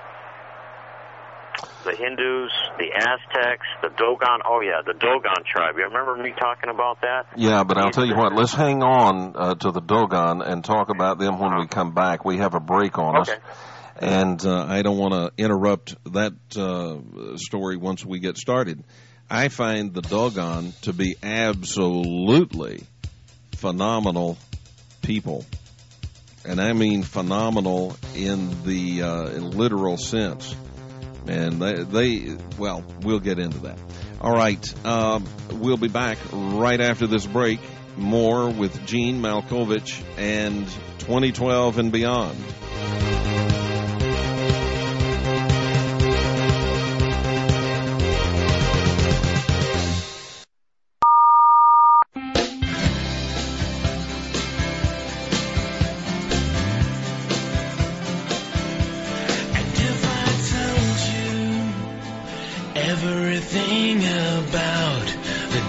The Hindus, the Aztecs, the Dogon. Oh, yeah, the Dogon tribe. You remember me talking about that? Yeah, but I'll tell you what. Let's hang on to the Dogon and talk about them when we come back. We have a break on us. And I don't want to interrupt that story once we get started. I find the Dogon to be absolutely phenomenal people. And I mean phenomenal in the literal sense. And we'll get into that. All right, we'll be back right after this break. More with Gene Malkovich and 2012 and beyond.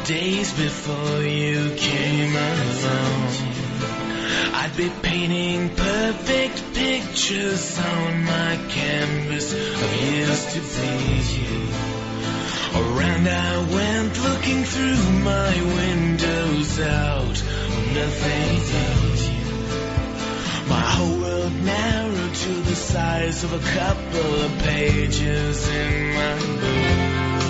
days before you came along, I'd be painting perfect pictures on my canvas of years to be. Around I went, looking through my windows out of nothing. My whole world narrowed to the size of a couple of pages in my book.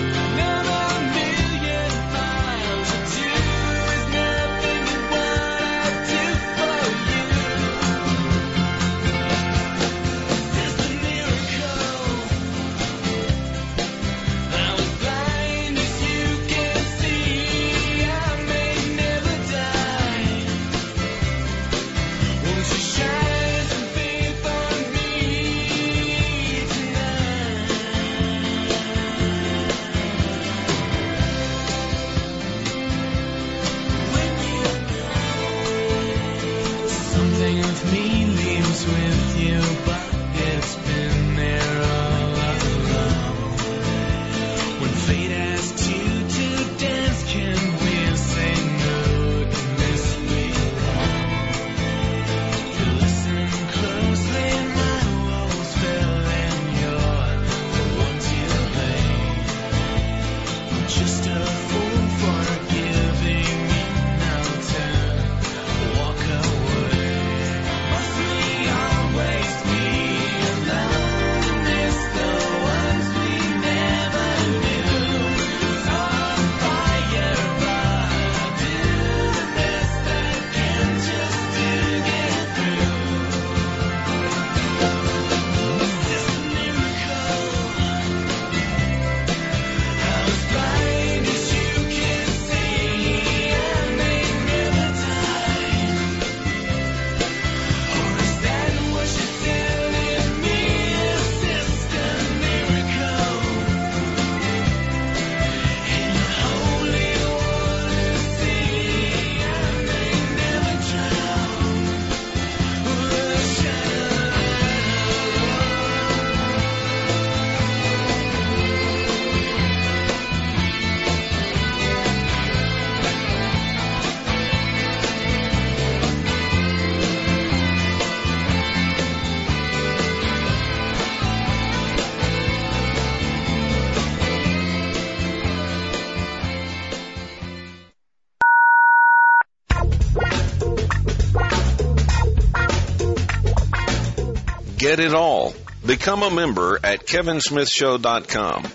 With you, but it's been there all along. When fate asks you to dance, can we say no to this way? If you listen closely, my walls fell and you're the one to blame. I'm just a fool for giving in. I'll turn, walk away. Waste me alone, miss the ones we never knew. On fire, but I do the best I can just to get through. It's just a miracle. I was blind as you can see, and they never died. Or is that what you're telling me? Is just a miracle? In the holy water sea, and they never drown. Get it all. Become a member at kevinsmithshow.com.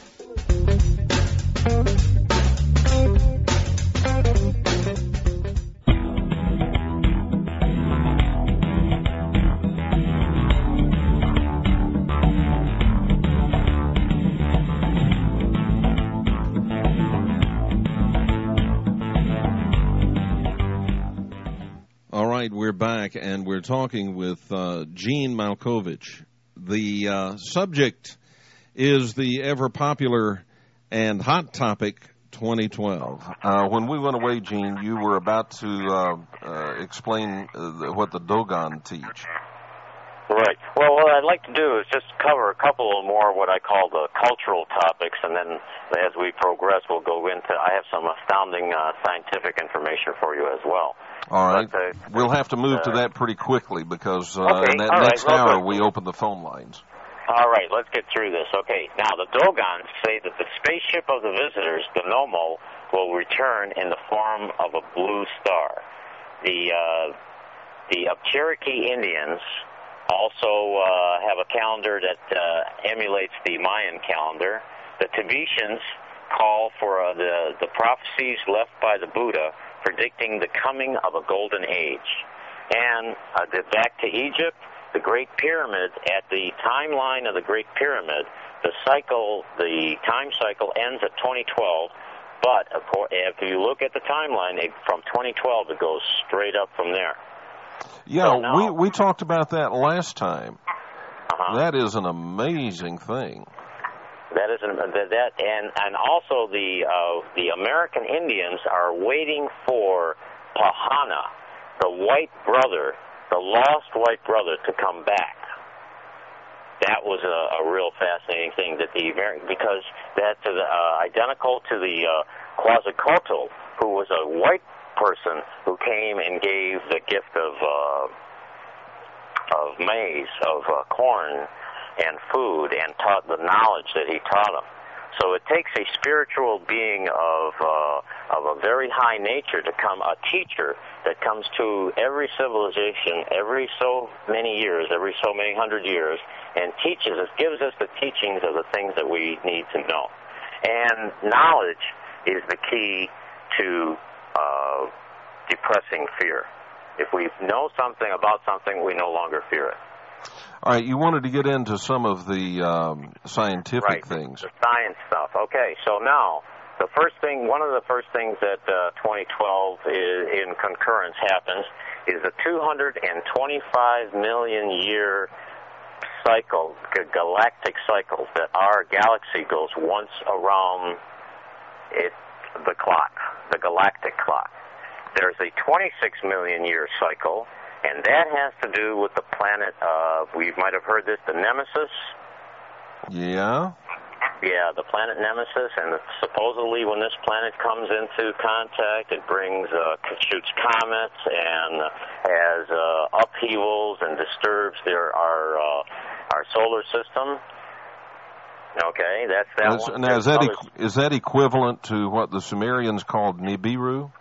All right, we're back, and we're talking with Gene Malkovich. The subject is the ever-popular and hot topic 2012. When we went away, Gene, you were about to explain what the Dogon teach. Right. Well, what I'd like to do is just cover a couple of more what I call the cultural topics, and then as we progress, we'll go into, I have some astounding scientific information for you as well. All right. We'll have to move to that pretty quickly because in that next hour we open the phone lines. All right, let's get through this. Okay, now the Dogons say that the spaceship of the visitors, the Nommo, will return in the form of a blue star. The Cherokee Indians also have a calendar that emulates the Mayan calendar. The Tibetans call for the prophecies left by the Buddha predicting the coming of a golden age. And back to Egypt, the Great Pyramid, at the timeline of the Great Pyramid, the time cycle ends at 2012, but if you look at the timeline, from 2012 it goes straight up from there. Yeah, so we talked about that last time. That is an amazing thing. That is and also the American Indians are waiting for Pahana, the white brother, the lost white brother, to come back. that was a real fascinating thing, that because that's identical to the Quetzalcoatl, who was a white person who came and gave the gift of maize, of corn and food, and taught the knowledge that he taught them. So it takes a spiritual being of a very high nature to come, a teacher that comes to every civilization every so many years, every so many hundred years, and teaches us, gives us the teachings of the things that we need to know. And knowledge is the key to depressing fear. If we know something about something, we no longer fear it. All right, you wanted to get into some of the scientific things. The science stuff. Okay, so now, one of the first things that 2012 in concurrence happens is a 225 million year cycle, galactic cycles, that our galaxy goes once around the clock, the galactic clock. There's a 26 million year cycle, and that has to do with the planet we might have heard this, the Nemesis. Yeah? Yeah, the planet Nemesis, and supposedly when this planet comes into contact, it shoots comets and has upheavals and disturbs our solar system. Okay, that's that one. Now, is that equivalent to what the Sumerians called Nibiru?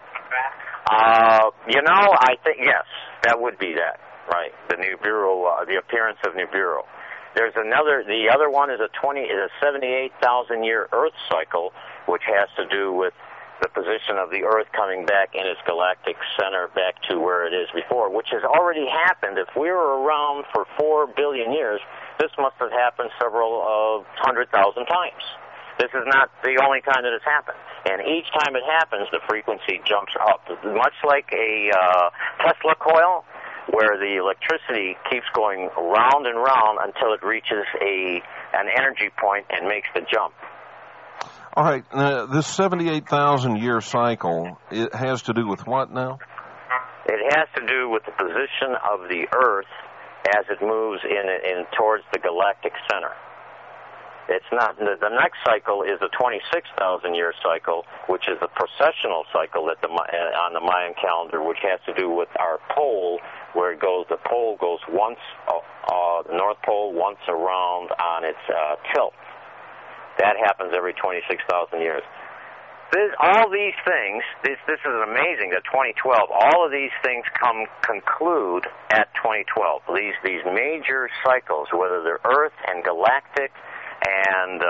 I think, yes, that would be that, right? The Nibiru, the appearance of Nibiru. There's the other one is a 78,000 year Earth cycle, which has to do with the position of the Earth coming back in its galactic center back to where it is before, which has already happened. If we were around for 4 billion years, this must have happened several 100,000 times. This is not the only time that it's happened. And each time it happens, the frequency jumps up, much like a Tesla coil, where the electricity keeps going round and round until it reaches an energy point and makes the jump. All right, now, this 78,000-year cycle, it has to do with what now? It has to do with the position of the Earth as it moves in towards the galactic center. It's not the next cycle is the 26,000-year cycle, which is the precessional cycle that on the Mayan calendar, which has to do with our pole, where it goes. The pole goes once, the North Pole once around on its tilt. That happens every 26,000 years. All these things, this is amazing. That 2012, all of these things conclude at 2012. These major cycles, whether they're Earth and galactic and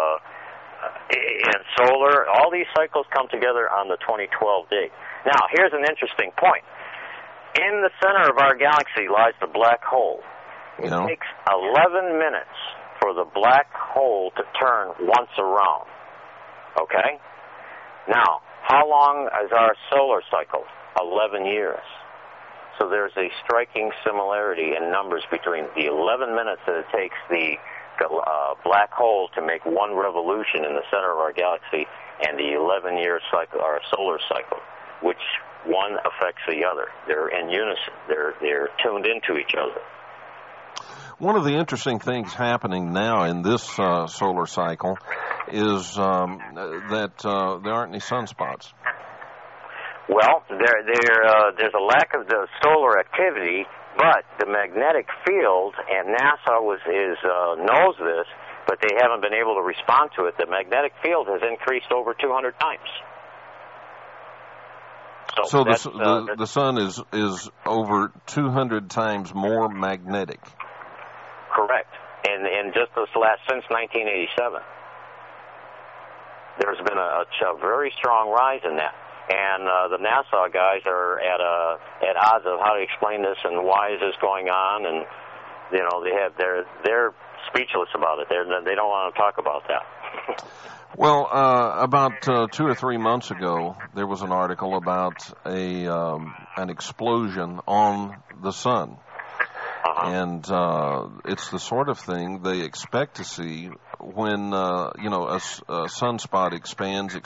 solar, all these cycles come together on the 2012 date. Now, here's an interesting point. In the center of our galaxy lies the black hole. It takes 11 minutes for the black hole to turn once around. Okay? Now, how long is our solar cycle? 11 years. So there's a striking similarity in numbers between the 11 minutes that it takes the black hole to make one revolution in the center of our galaxy and the 11-year cycle, our solar cycle, which one affects the other. They're in unison. They're tuned into each other. One of the interesting things happening now in this solar cycle is that there aren't any sunspots. Well, there's a lack of the solar activity, but the magnetic field, and NASA knows this, but they haven't been able to respond to it. The magnetic field has increased over 200 times. So the sun is over 200 times more magnetic. Correct. And just since 1987, there's been a very strong rise in that. And the NASA guys are at odds of how to explain this and why is this going on, and they're speechless about it. They don't want to talk about that. Well, about 2 or 3 months ago, there was an article about an explosion on the sun. And it's the sort of thing they expect to see when a sunspot expands,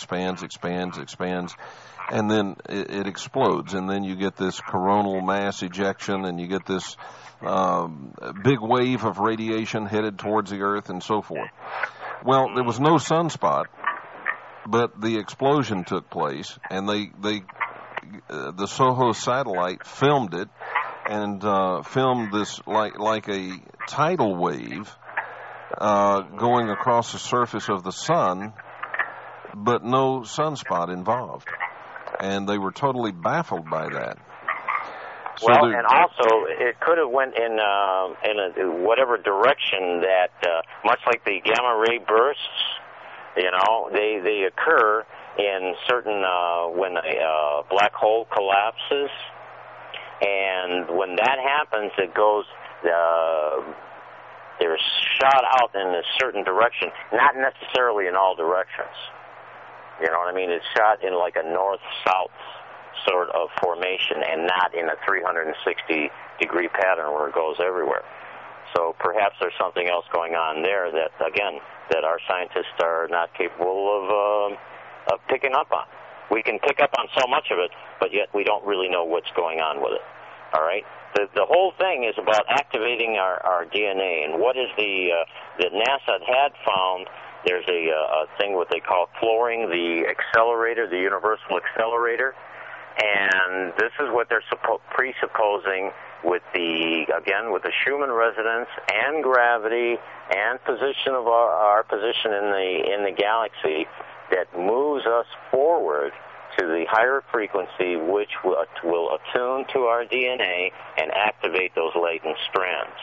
and then it explodes, and then you get this coronal mass ejection, and you get this big wave of radiation headed towards the Earth, and so forth. Well, there was no sunspot, but the explosion took place, and the SOHO satellite filmed it, and filmed this like a tidal wave going across the surface of the sun, but no sunspot involved. And they were totally baffled by that. So well, and also it could have went in whatever direction that, much like the gamma ray bursts, they occur in certain when a black hole collapses, and when that happens, it goes. They're shot out in a certain direction, not necessarily in all directions. You know what I mean? It's shot in like a north-south sort of formation and not in a 360-degree pattern where it goes everywhere. So perhaps there's something else going on there that, again, that our scientists are not capable of picking up on. We can pick up on so much of it, but yet we don't really know what's going on with it. All right? The whole thing is about activating our DNA, and what is that NASA had found. There's a thing what they call flooring the accelerator, the universal accelerator, and this is what they're presupposing with the Schumann resonance and gravity and position of our position in the galaxy that moves us forward to the higher frequency, which will attune to our DNA and activate those latent strands.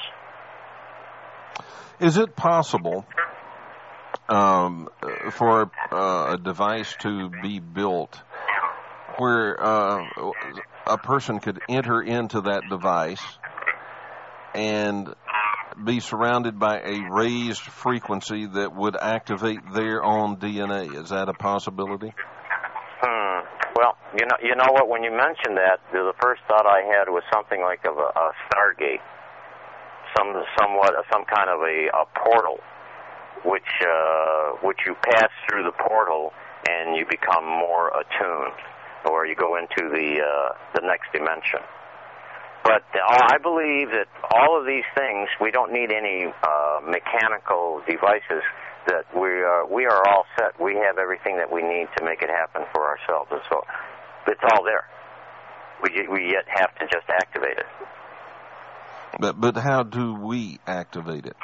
Is it possible for a device to be built where a person could enter into that device and be surrounded by a raised frequency that would activate their own DNA? Is that a possibility? Well, you know what? When you mentioned that, the first thought I had was something like of a Stargate, some kind of a portal, which you pass through the portal and you become more attuned, or you go into the next dimension. But I believe that all of these things, we don't need any mechanical devices. That we are all set. We have everything that we need to make it happen for ourselves, and so it's all there. We yet have to just activate it. But how do we activate it?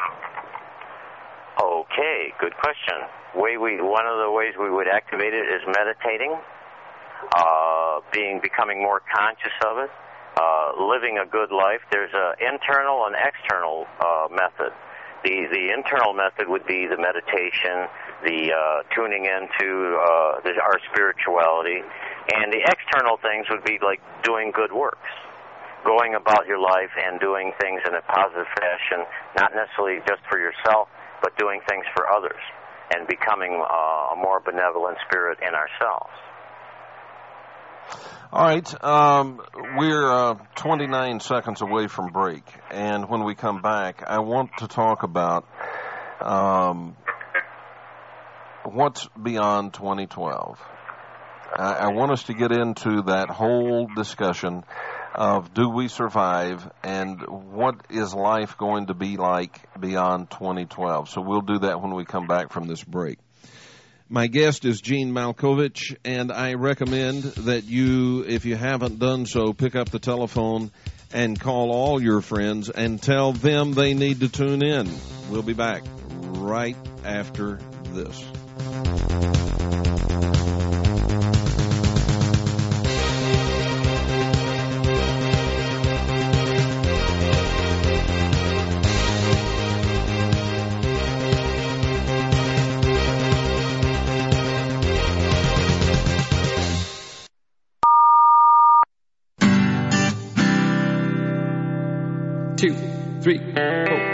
Okay, good question. One of the ways we would activate it is meditating, becoming more conscious of it, living a good life. There's an internal and external method. The internal method would be the meditation, the tuning into our spirituality, and the external things would be like doing good works, going about your life and doing things in a positive fashion, not necessarily just for yourself, but doing things for others, and becoming a more benevolent spirit in ourselves. All right, we're 29 seconds away from break, and when we come back, I want to talk about what's beyond 2012. I want us to get into that whole discussion of do we survive and what is life going to be like beyond 2012. So we'll do that when we come back from this break. My guest is Gene Malkovich, and I recommend that you, if you haven't done so, pick up the telephone and call all your friends and tell them they need to tune in. We'll be back right after this. Two, three, four.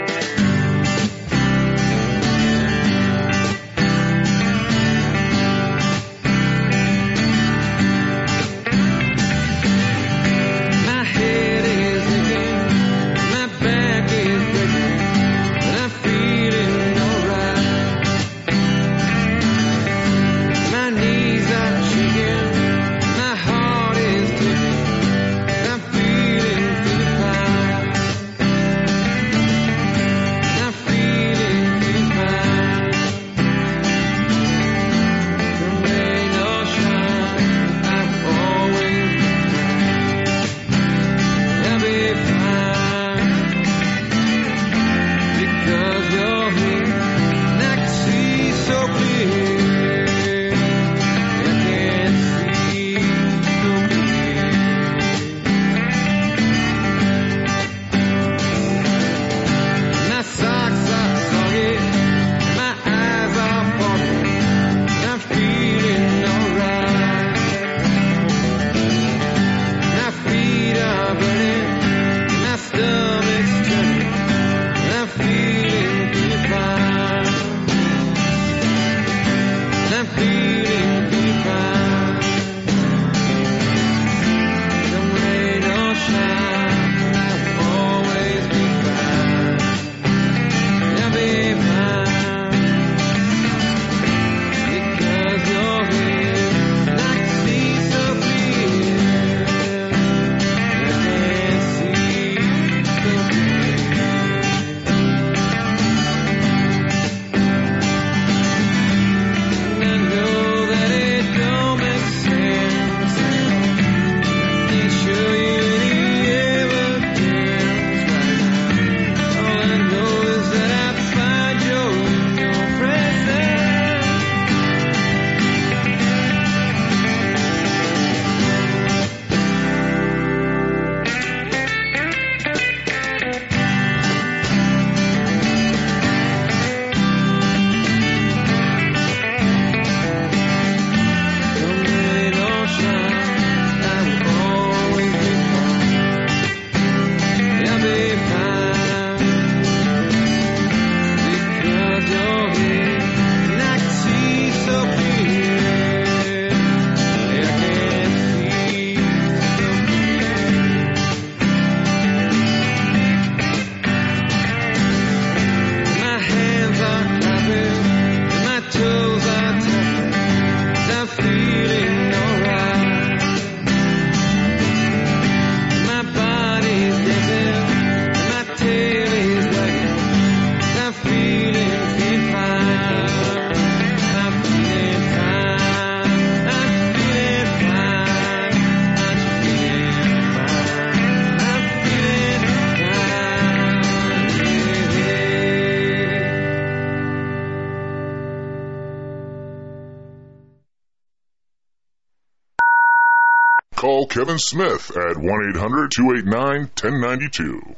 Call Kevin Smith at 1-800-289-1092.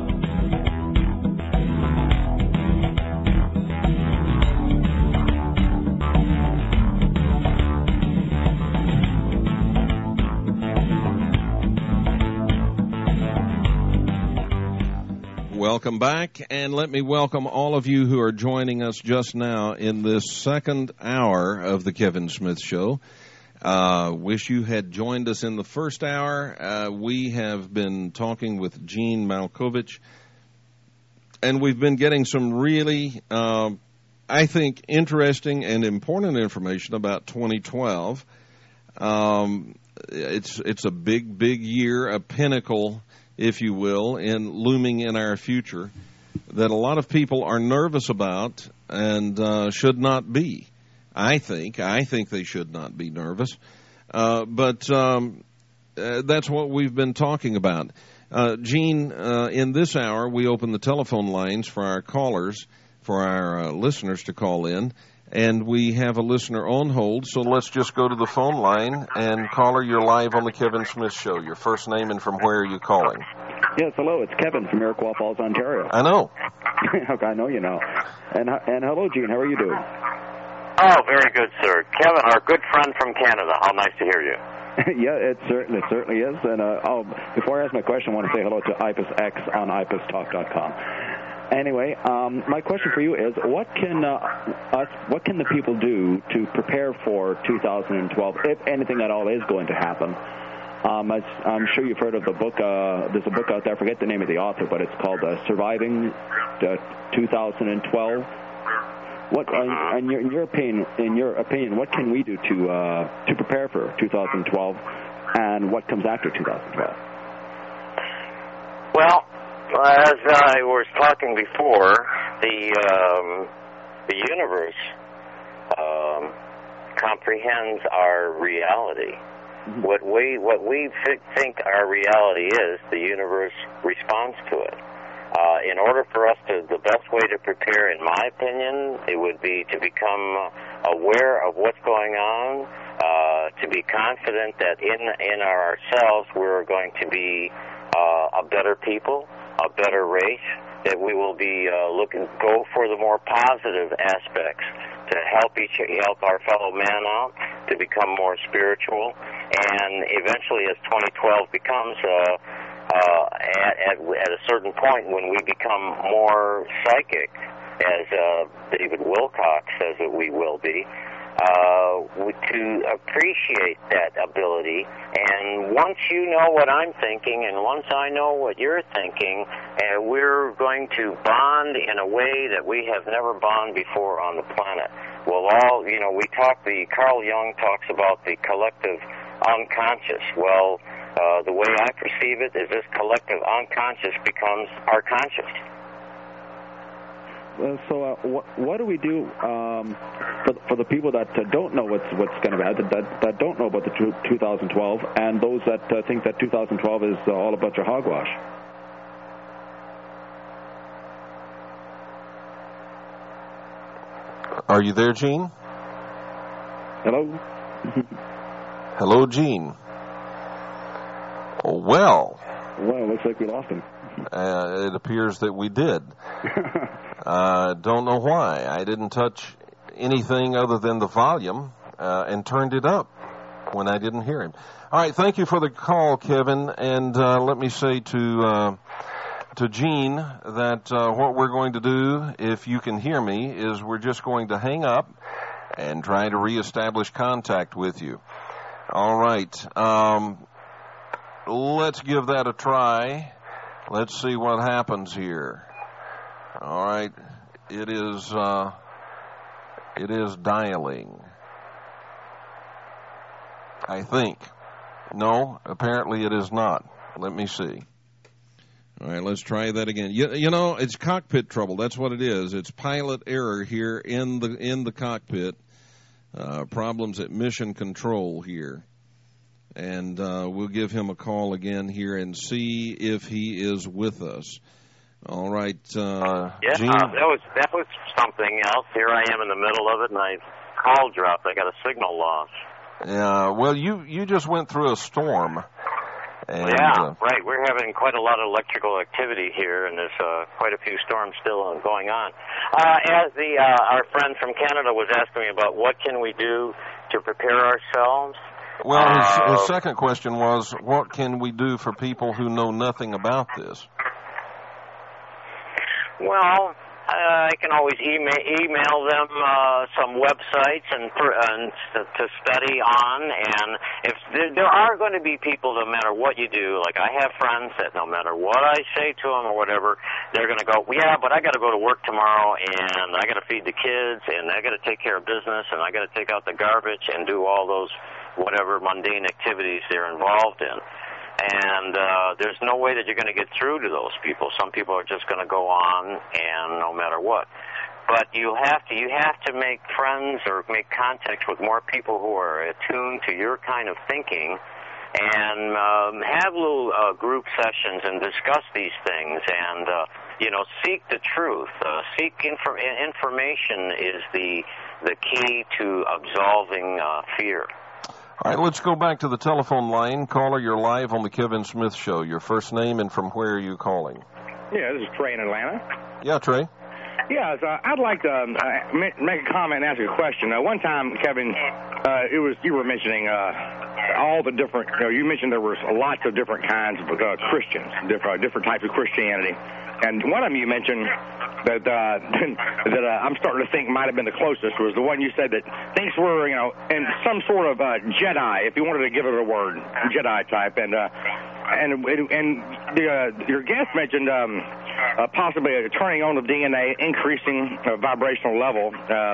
Welcome back, and let me welcome all of you who are joining us just now in this second hour of the Kevin Smith Show. Wish you had joined us in the first hour. We have been talking with Gene Malkovich, and we've been getting some really, I think, interesting and important information about 2012. It's a big year, a pinnacle, if you will, in looming in our future that a lot of people are nervous about and should not be. I think they should not be nervous, but that's what we've been talking about. Gene, in this hour, we open the telephone lines for our callers, for our listeners to call in, and we have a listener on hold, so let's just go to the phone line. And caller, you're live on the Kevin Smith Show. Your first name and from where are you calling? Yes, hello, it's Kevin from Iroquois Falls, Ontario. I know. I know you know. And hello, Gene, how are you doing? Oh, very good, sir. Kevin, our good friend from Canada. How nice to hear you. Yeah, it certainly is. And before I ask my question, I want to say hello to IPUS X on IPUSTalk.com. Anyway, my question for you is, what can the people do to prepare for 2012, if anything at all is going to happen? I'm sure you've heard of the book. There's a book out there. I forget the name of the author, but it's called "Surviving 2012." What, in your opinion, what can we do to prepare for 2012, and what comes after 2012? Well, as I was talking before, the universe comprehends our reality. Mm-hmm. What we think our reality is, the universe responds to it. In order for us the best way to prepare, in my opinion, it would be to become aware of what's going on, to be confident that in ourselves we're going to be a better people, a better race, that we will be go for the more positive aspects, to help our fellow man out, to become more spiritual, and eventually, as 2012 becomes at a certain point when we become more psychic, as David Wilcox says that we will be, to appreciate that ability. And once you know what I'm thinking, and once I know what you're thinking, we're going to bond in a way that we have never bonded before on the planet. Well, Carl Jung talks about the collective unconscious. Well, the way I perceive it is this collective unconscious becomes our conscious. So what do we do for the people that don't know what's going to happen, that don't know about the 2012, and those that think that 2012 is all a bunch of hogwash? Are you there, Gene? Hello? Hello, Gene. Well, looks like we lost him. It appears that we did. Don't know why. I didn't touch anything other than the volume and turned it up when I didn't hear him. All right, thank you for the call, Kevin. And let me say to Gene that what we're going to do, if you can hear me, is we're just going to hang up and try to reestablish contact with you. All right. Let's give that a try. Let's see what happens here. All right. It is dialing, I think. No, apparently it is not. Let me see. All right, let's try that again. You know, it's cockpit trouble. That's what it is. It's pilot error here in the cockpit. Problems at mission control here. And we'll give him a call again here and see if he is with us. All right, Gene? That was something else. Here I am in the middle of it, and my call dropped. I got a signal loss. Yeah, well, you just went through a storm. And, right. We're having quite a lot of electrical activity here, and there's quite a few storms still going on. As our friend from Canada was asking me about what can we do to prepare ourselves. Well, his second question was, what can we do for people who know nothing about this? Well, I can always email them some websites and to study on, and if there are going to be people, no matter what you do, like I have friends that no matter what I say to them or whatever, they're going to go, yeah, but I got to go to work tomorrow, and I got to feed the kids, and I got to take care of business, and I got to take out the garbage and do all those whatever mundane activities they're involved in. And there's no way that you're going to get through to those people. Some people are just going to go on, and no matter what. But you have to make friends or make contact with more people who are attuned to your kind of thinking, and have little group sessions and discuss these things, and seek the truth. Seek information is the key to absolving fear. All right, let's go back to the telephone line. Caller, you're live on the Kevin Smith Show. Your first name and from where are you calling? Yeah, this is Trey in Atlanta. Yeah, Trey. Yeah, I'd like to make a comment and ask you a question. One time, Kevin, you were mentioning all the different. You mentioned there was lots of different kinds of Christians, different types of Christianity, and one of them you mentioned that I'm starting to think might have been the closest was the one you said that thinks we're in some sort of Jedi, if you wanted to give it a word, Jedi type, and your guest mentioned possibly turning on the DNA, increasing vibrational level,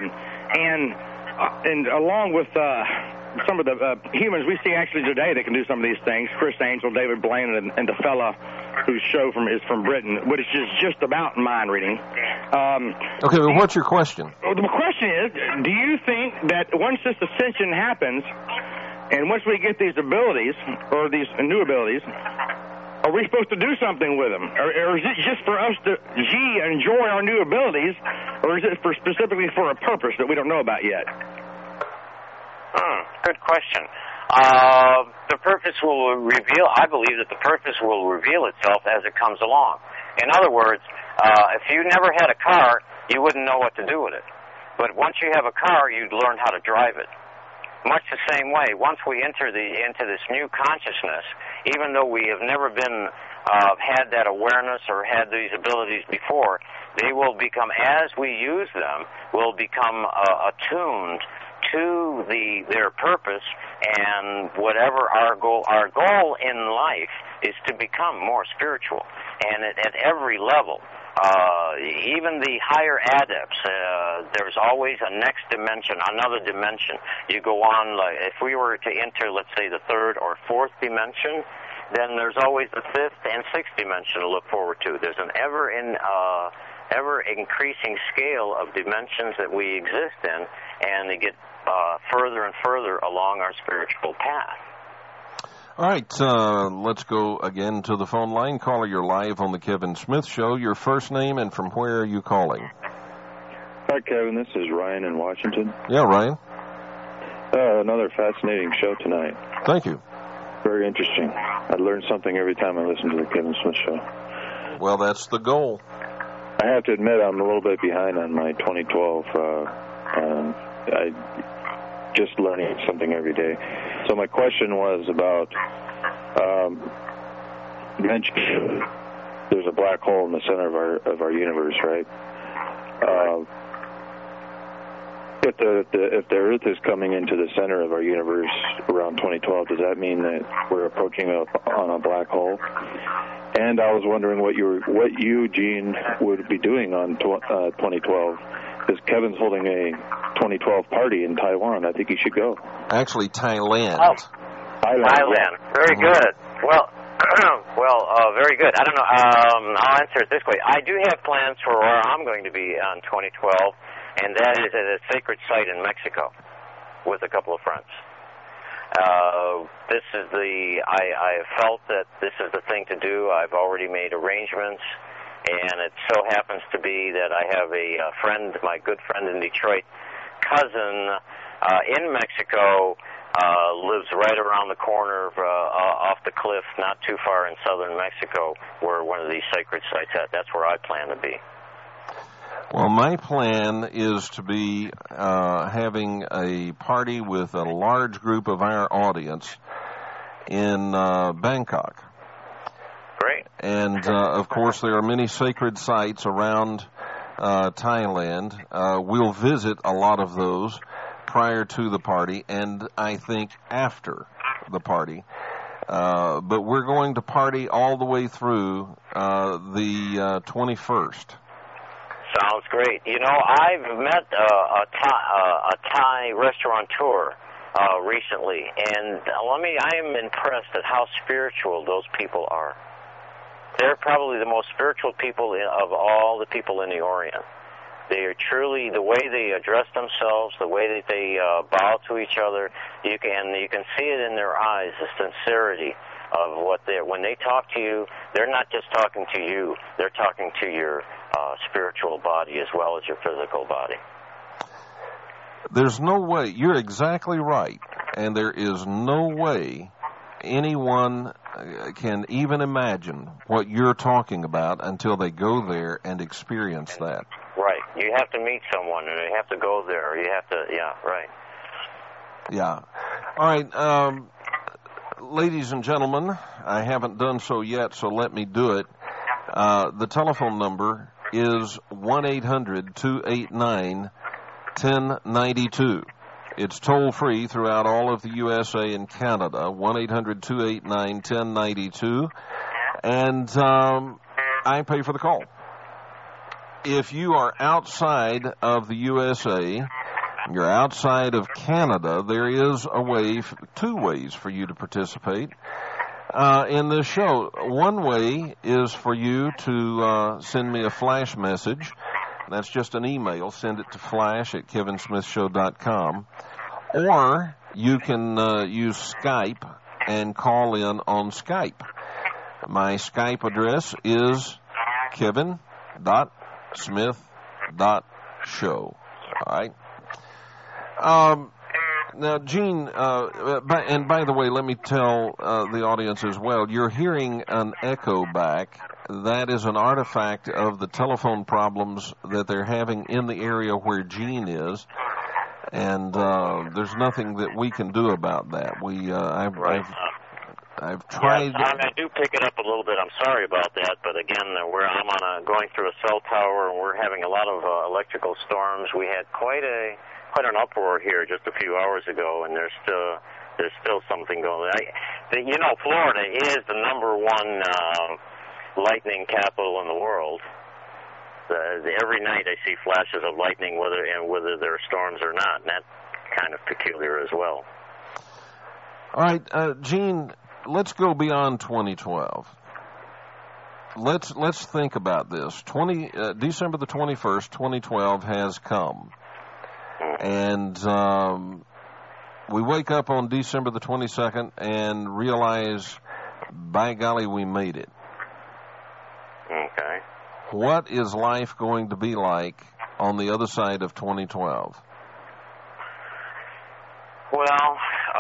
and along with some of the humans we see actually today that can do some of these things, Chris Angel, David Blaine, and the fella whose show is from Britain, which is just about mind reading. Okay, well, what's your question? The question is, do you think that once this ascension happens, and once we get these abilities, or these new abilities, are we supposed to do something with them? Or is it just for us to, enjoy our new abilities, or is it specifically for a purpose that we don't know about yet? Good question. The purpose will reveal, I believe that the purpose will reveal itself as it comes along. In other words, if you never had a car, you wouldn't know what to do with it. But once you have a car, you'd learn how to drive it. Much the same way, once we enter into this new consciousness, even though we have never been had that awareness or had these abilities before, they will become, as we use them, will become attuned to their purpose, and whatever our goal in life is to become more spiritual, and at every level. Even the higher adepts, there's always a next dimension, another dimension. You go on, like if we were to enter, let's say, the third or fourth dimension, then there's always the fifth and sixth dimension to look forward to. There's an ever increasing scale of dimensions that we exist in, and they get further and further along our spiritual path. All right, let's go again to the phone line. Caller, you're live on the Kevin Smith Show. Your first name and from where are you calling? Hi, Kevin. This is Ryan in Washington. Yeah, Ryan. Another fascinating show tonight. Thank you. Very interesting. I learn something every time I listen to the Kevin Smith Show. Well, that's the goal. I have to admit I'm a little bit behind on my 2012. I just learning something every day. So my question was about, you mentioned there's a black hole in the center of our universe, right? If the Earth is coming into the center of our universe around 2012, does that mean that we're approaching on a black hole? And I was wondering what you, Gene, would be doing on 2012. Because Kevin's holding a 2012 party in Taiwan. I think you should go. Actually, Thailand. Oh, Thailand. Very good. Well, very good. I don't know. I'll answer it this way. I do have plans for where I'm going to be on 2012, and that is at a sacred site in Mexico with a couple of friends. I felt that this is the thing to do. I've already made arrangements. And it so happens to be that I have a friend, my good friend in Detroit, cousin in Mexico, lives right around the corner off the cliff, not too far in southern Mexico, where one of these sacred sites at. That's where I plan to be. Well, my plan is to be having a party with a large group of our audience in Bangkok. Great. And, of course, there are many sacred sites around Thailand. We'll visit a lot of those prior to the party and I think after the party. But we're going to party all the way through the 21st. Sounds great. You know, I've met a Thai restaurateur recently, and I am impressed at how spiritual those people are. They're probably the most spiritual people of all the people in the Orient. They are truly, the way they address themselves, the way that they bow to each other, you can see it in their eyes, the sincerity of when they talk to you, they're not just talking to you, they're talking to your spiritual body as well as your physical body. There's no way, you're exactly right, and there is no way anyone can even imagine what you're talking about until they go there and experience that. Right. You have to meet someone, and you have to go there. You have to, yeah, right. Yeah. All right, ladies and gentlemen, I haven't done so yet, so let me do it. The telephone number is 1-800-289-1092. It's toll-free throughout all of the USA and Canada, 1-800-289-1092, and I pay for the call. If you are outside of the USA, you're outside of Canada, there is a way, two ways for you to participate in this show. One way is for you to send me a flash message. That's just an email. Send it to flash@kevinsmithshow.com. Or you can use Skype and call in on Skype. My Skype address is kevin.smith.show. All right. Now, Gene, and by the way, let me tell the audience as well, you're hearing an echo back. That is an artifact of the telephone problems that they're having in the area where Gene is, and there's nothing that we can do about that. I've tried. Yes, I do pick it up a little bit. I'm sorry about that, but again, I'm going through a cell tower, and we're having a lot of electrical storms. We had quite an uproar here just a few hours ago, and there's still something going on. Florida is the number one lightning capital in the world. Every night I see flashes of lightning, whether there are storms or not, and that's kind of peculiar as well. All right, Gene, let's go beyond 2012. Let's think about this. December the 21st, 2012 has come. And we wake up on December the 22nd and realize, by golly, we made it. Okay. What is life going to be like on the other side of 2012? Well,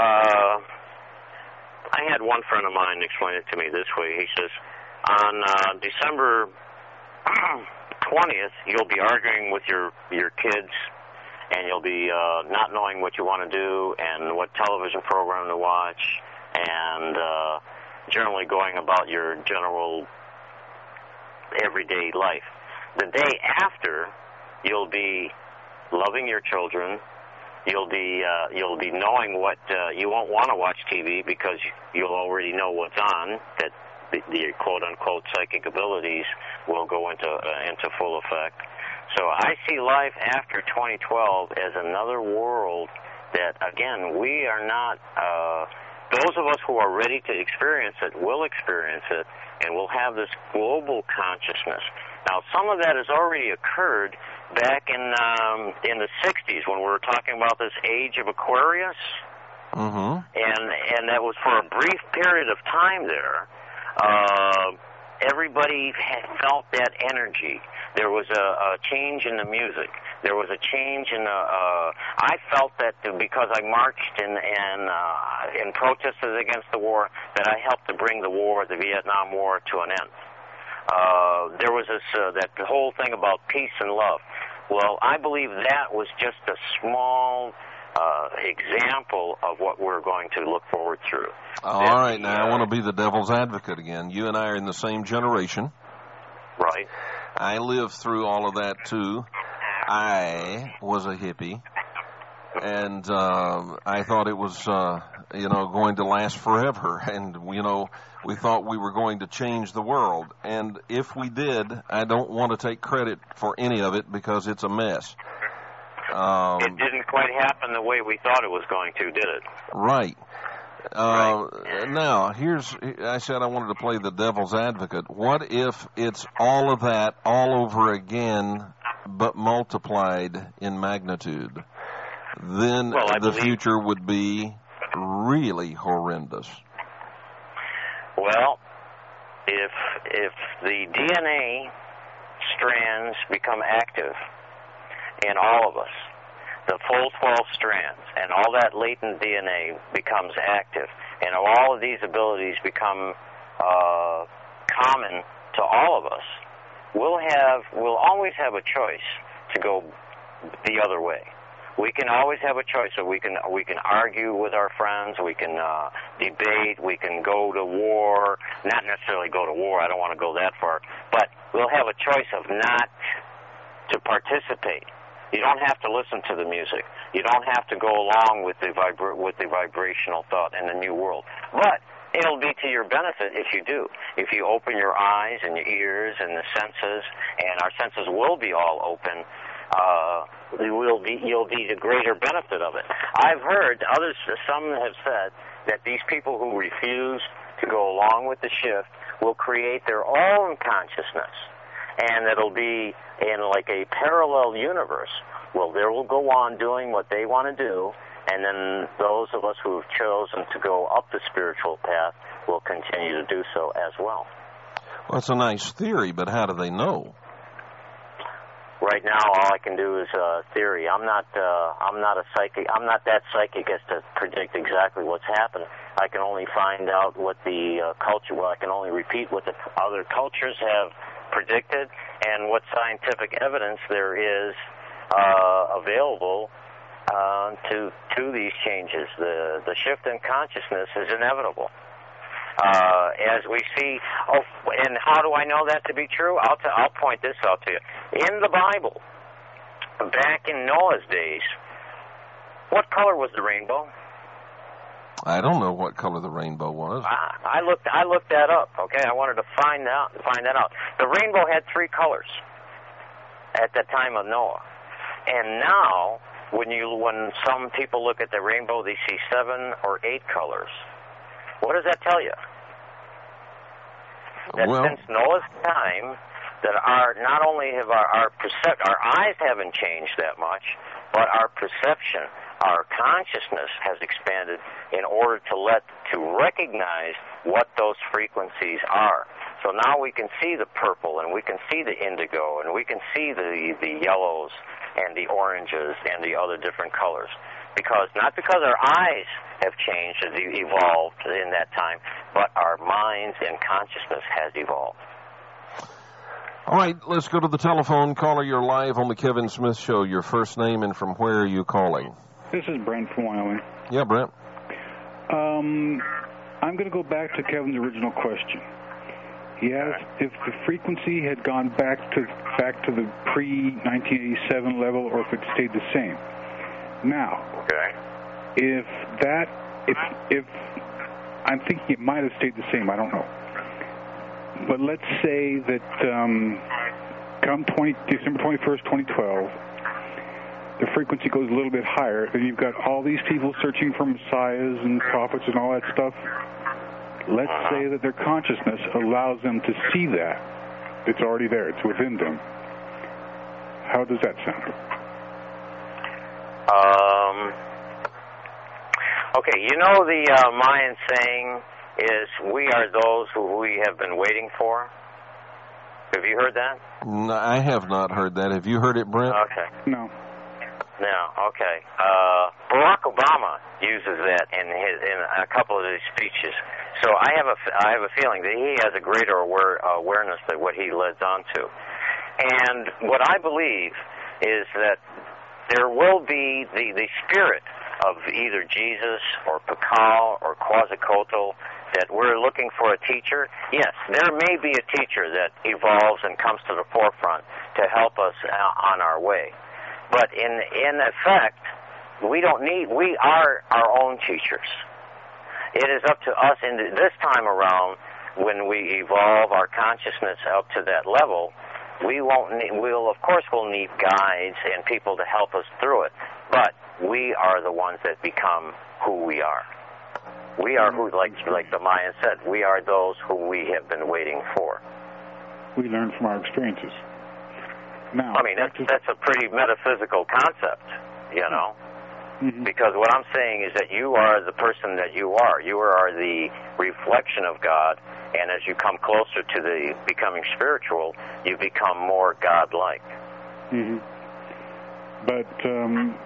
I had one friend of mine explain it to me this way. He says, on December 20th, you'll be arguing with your kids, and you'll be not knowing what you want to do and what television program to watch, and generally going about your general everyday life. The day after, you'll be loving your children. You'll be knowing what you won't want to watch TV because you'll already know what's on. That the quote unquote psychic abilities will go into full effect. So I see life after 2012 as another world that, again, we are not, those of us who are ready to experience it will experience it, and we'll have this global consciousness. Now, some of that has already occurred back in the 60s when we were talking about this age of Aquarius. Mm-hmm. And that was for a brief period of time there. Everybody felt that energy. There was a change in the music. There was a change in I felt that because I marched and protested against the war, that I helped to bring the Vietnam War, to an end. There was that whole thing about peace and love. Well, I believe that was just a small example of what we're going to look forward through. All right, now I want to be the devil's advocate again. You and I are in the same generation. Right. I lived through all of that, too. I was a hippie, and I thought it was, going to last forever. And, we thought we were going to change the world. And if we did, I don't want to take credit for any of it because it's a mess. It didn't quite happen the way we thought it was going to, did it? Right. Now, I said I wanted to play the devil's advocate. What if it's all of that all over again, but multiplied in magnitude? Then the future would be really horrendous. Well, if the DNA strands become active in all of us, the full 12 strands, and all that latent DNA becomes active, and all of these abilities become common to all of us, we'll always have a choice to go the other way. We can always have a choice. So we can argue with our friends. We can debate. We can go to war. Not necessarily go to war. I don't want to go that far. But we'll have a choice of not to participate. You don't have to listen to the music. You don't have to go along with the vibrational thought in the new world. But it'll be to your benefit if you do. If you open your eyes and your ears and the senses, and our senses will be all open, you'll be the greater benefit of it. I've heard some have said that these people who refuse to go along with the shift will create their own consciousness, and it'll be in like a parallel universe. Well, they will go on doing what they want to do, and then those of us who have chosen to go up the spiritual path will continue to do so as well. Well, it's a nice theory, but how do they know? Right now, all I can do is theory. I'm not a psychic. I'm not that psychic as to predict exactly what's happening. I can only find out what the culture. Well, I can only repeat what the other cultures have predicted and what scientific evidence there is available to these changes. The shift in consciousness is inevitable. As we see, and how do I know that to be true? I'll point this out to you. In the Bible, back in Noah's days, what color was the rainbow? I don't know what color the rainbow was. I looked that up. Okay, I wanted to find that out. The rainbow had 3 colors at the time of Noah, and now when some people look at the rainbow, they see 7 or 8 colors. What does that tell you? That since Noah's time, that not only have our eyes haven't changed that much, but our perception, our consciousness has expanded in order to recognize what those frequencies are. So now we can see the purple, and we can see the indigo, and we can see the yellows and the oranges and the other different colors. Not because our eyes have changed and evolved in that time, but our minds and consciousness has evolved. All right, let's go to the telephone. Caller, you're live on the Kevin Smith Show. Your first name and from where are you calling? This is Brent from Wyoming. Yeah, Brent. I'm going to go back to Kevin's original question. He asked if the frequency had gone back to the pre-1987 level or if it stayed the same. Now, if I'm thinking it might have stayed the same, I don't know. But let's say that come December 21st, 2012, the frequency goes a little bit higher, and you've got all these people searching for messiahs and prophets and all that stuff. Let's say that their consciousness allows them to see that. It's already there. It's within them. How does that sound? Okay, the Mayan saying is, we are those who we have been waiting for. Have you heard that? No, I have not heard that. Have you heard it, Brent? Okay. No. No, okay. Barack Obama uses that in a couple of his speeches. So I have a feeling that he has a greater awareness than what he leads on to. And what I believe is that there will be the spirit of either Jesus or Pakal or Quetzalcoatl, that we're looking for a teacher. Yes, there may be a teacher that evolves and comes to the forefront to help us on our way. But in effect, we are our own teachers. It is up to us in this time around, when we evolve our consciousness up to that level, we'll of course need guides and people to help us through it. But we are the ones that become who we are. We are who, like the Mayan said, we are those who we have been waiting for. We learn from our experiences. Now, I mean, that's a pretty metaphysical concept, you know. Mm-hmm. Because what I'm saying is that you are the person that you are. You are the reflection of God, and as you come closer to the becoming spiritual, you become more God-like. Mm-hmm. But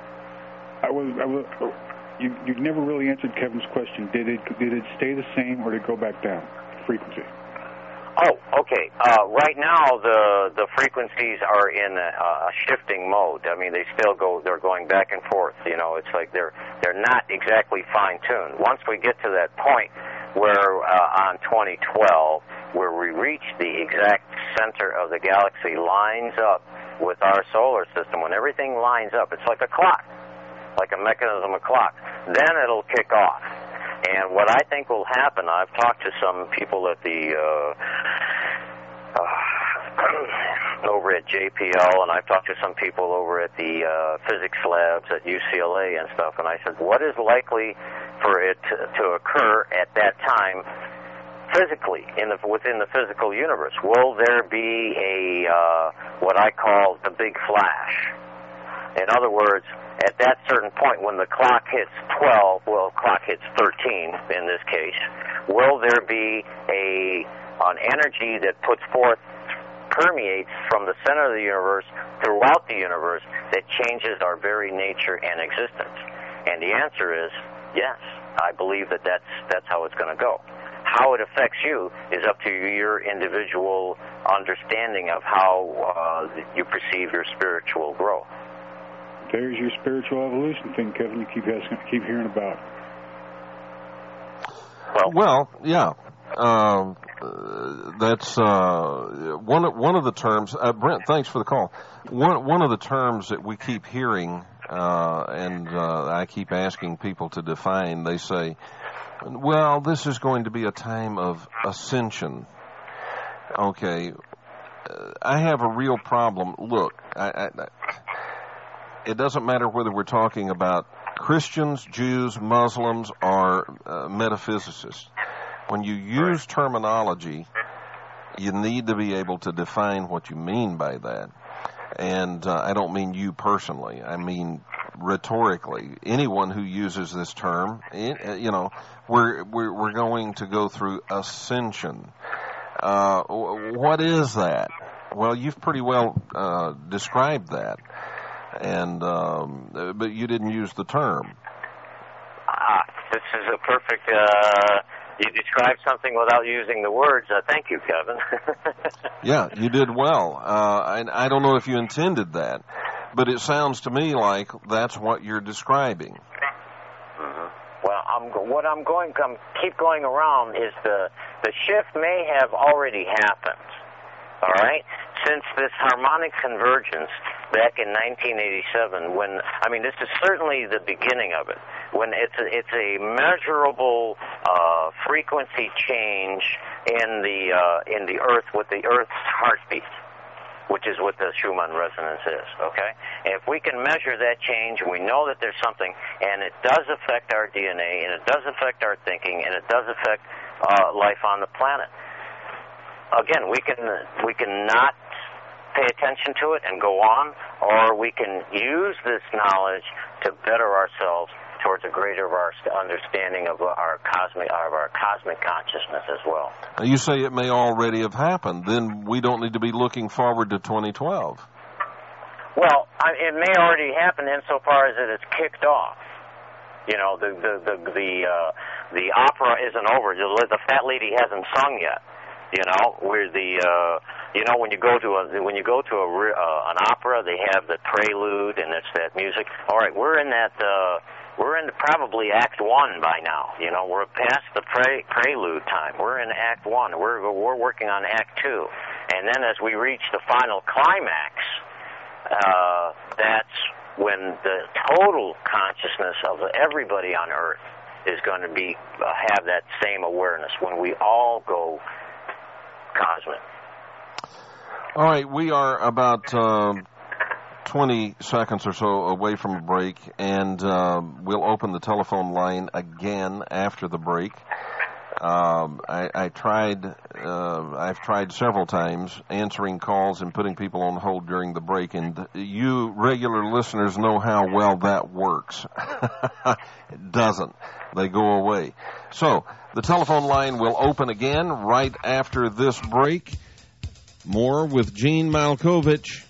you never really answered Kevin's question. Did it stay the same, or did it go back down, frequency? Oh, okay. Right now, the frequencies are in a shifting mode. I mean, they're going back and forth. You know, it's like they're not exactly fine-tuned. Once we get to that point where on 2012, where we reach the exact center of the galaxy, lines up with our solar system, when everything lines up, it's like a clock, like a mechanism of clock, then it'll kick off. And what I think will happen, I've talked to some people at the over at JPL, and I've talked to some people over at the physics labs at UCLA and stuff, and I said, what is likely for it to occur at that time physically, within the physical universe? Will there be a what I call the big flash? In other words, at that certain point when the clock hits 12, well, clock hits 13 in this case, will there be an energy that permeates from the center of the universe throughout the universe that changes our very nature and existence? And the answer is yes. I believe that's how it's going to go. How it affects you is up to your individual understanding of how you perceive your spiritual growth. There's your spiritual evolution thing, Kevin. You keep hearing about. Well, yeah. That's one of the terms. Brent, thanks for the call. One of the terms that we keep hearing, and I keep asking people to define. They say, "Well, this is going to be a time of ascension." Okay, I have a real problem. Look, it doesn't matter whether we're talking about Christians, Jews, Muslims, or metaphysicists. When you use terminology, you need to be able to define what you mean by that. And I don't mean you personally. I mean rhetorically. Anyone who uses this term, we're going to go through ascension. What is that? Well, you've pretty well described that. And but you didn't use the term. This is a perfect. You described something without using the words. Thank you, Kevin. Yeah, you did well. And I don't know if you intended that, but it sounds to me like that's what you're describing. Mm-hmm. Well, keep going around is the shift may have already happened. All right? Since this harmonic convergence back in 1987, this is certainly the beginning of it, when it's a measurable frequency change in the Earth with the Earth's heartbeat, which is what the Schumann resonance is. Okay? And if we can measure that change, we know that there's something, and it does affect our DNA, and it does affect our thinking, and it does affect life on the planet. Again, we can not pay attention to it and go on, or we can use this knowledge to better ourselves towards a greater of our understanding of our cosmic consciousness as well. You say it may already have happened. Then we don't need to be looking forward to 2012. Well, it may already happen insofar as it is kicked off. You know, the opera isn't over. The fat lady hasn't sung yet. You know, where when you go to an opera, they have the prelude and it's that music. All right, we're in probably Act 1 by now. You know, we're past the prelude time. We're in Act 1. We're working on Act 2, and then as we reach the final climax, that's when the total consciousness of everybody on Earth is going to be have that same awareness, when we all go cosmic. All right, we are about 20 seconds or so away from a break, and we'll open the telephone line again after the break. I've tried several times answering calls and putting people on hold during the break, and you regular listeners know how well that works. It doesn't. They go away. So the telephone line will open again right after this break. More with Gene Malkovich.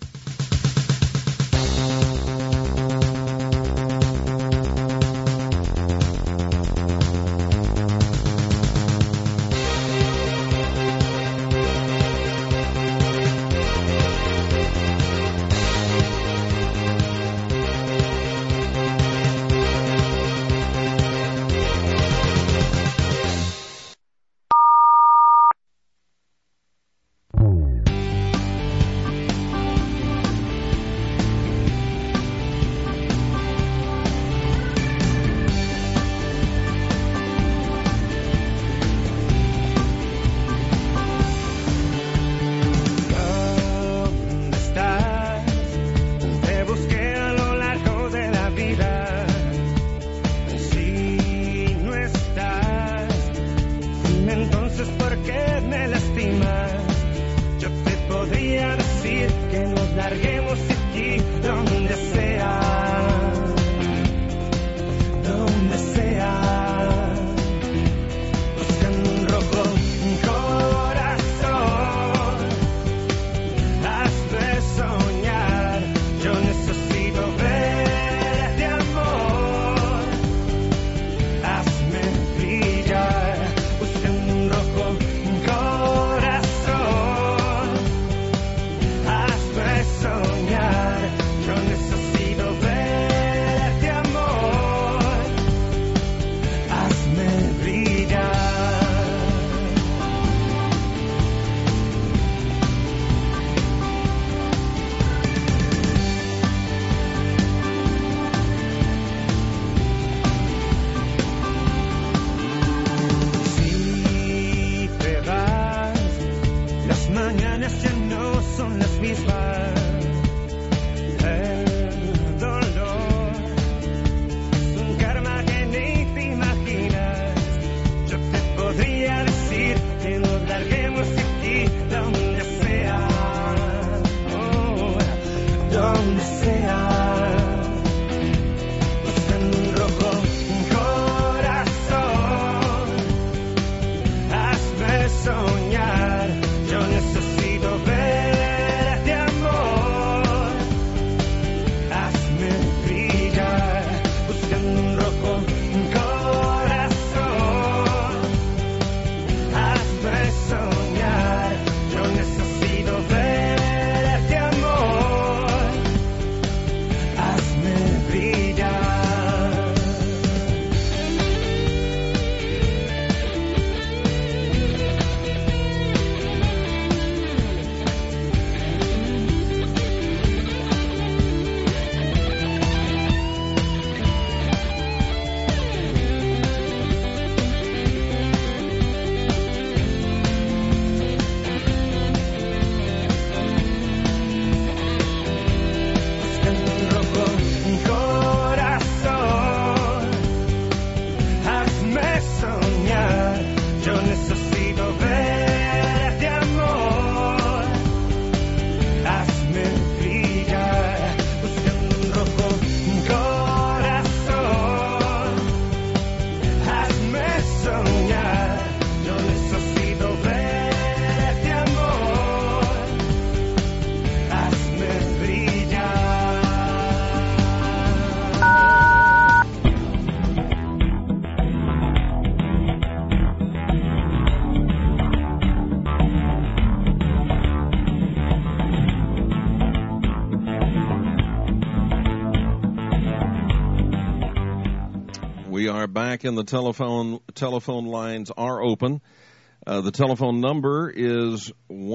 are back, and the telephone lines are open. The telephone number is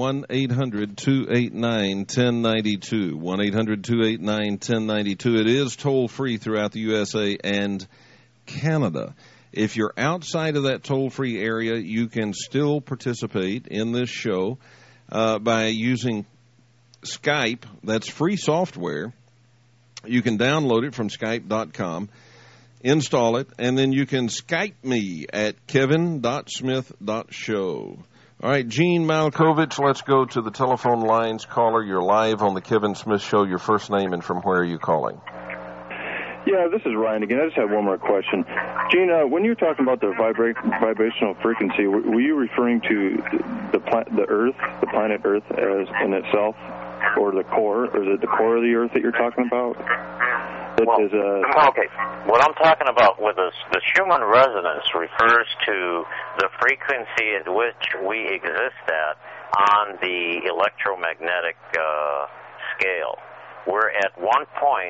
1-800-289-1092. 1-800-289-1092. It is toll-free throughout the USA and Canada. If you're outside of that toll-free area, you can still participate in this show by using Skype. That's free software. You can download it from Skype.com. Install it, and then you can Skype me at kevin.smith.show. All right, Gene Malkovich, let's go to the telephone lines. Caller, you're live on the Kevin Smith Show. Your first name and from where are you calling? Yeah, this is Ryan again. I just have one more question. Gene, when you were talking about the vibrational frequency, were you referring to the Earth, the planet Earth as in itself, or the core, or is it the core of the Earth that you're talking about? Okay. What I'm talking about with the Schumann resonance refers to the frequency at which we exist at on the electromagnetic scale. We're at one point,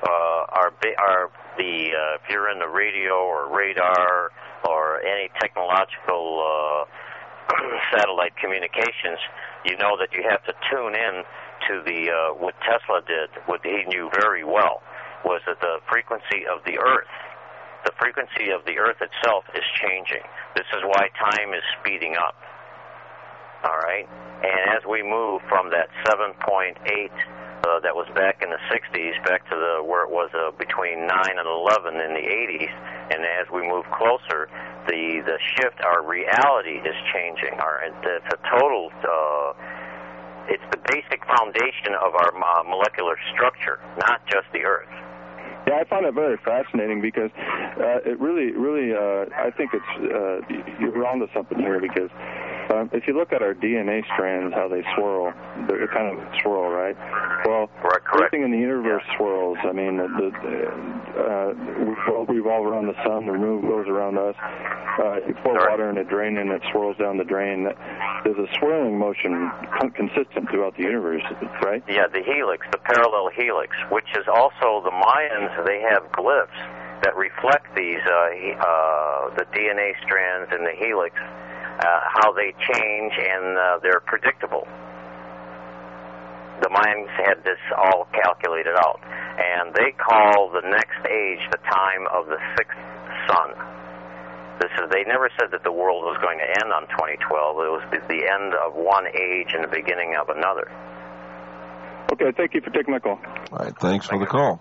if you're in the radio or radar or any technological satellite communications, you know that you have to tune in to what Tesla did, what he knew very well, was that the frequency of the Earth, the frequency of the Earth itself is changing. This is why time is speeding up. All right? And as we move from that 7.8 that was back in the 60s back to where it was between 9 and 11 in the 80s, and as we move closer, the shift, our reality is changing. It's a total... it's the basic foundation of our molecular structure, not just the Earth. Yeah, I find it very fascinating because it really, I think you're onto something here because if you look at our DNA strands, how they swirl, they kind of swirl, right? Well, everything in the universe swirls. I mean, we revolve around the sun, the moon goes around us. You pour water in a drain and it swirls down the drain. There's a swirling motion consistent throughout the universe, right? Yeah, the helix, the parallel helix, which is also the Mayans, they have glyphs that reflect these, the DNA strands and the helix, how they change, and they're predictable. The Mayans had this all calculated out, and they call the next age the time of the sixth sun. They never said that the world was going to end on 2012. It was the end of one age and the beginning of another. Okay, thank you for taking my call. All right, thanks for the call.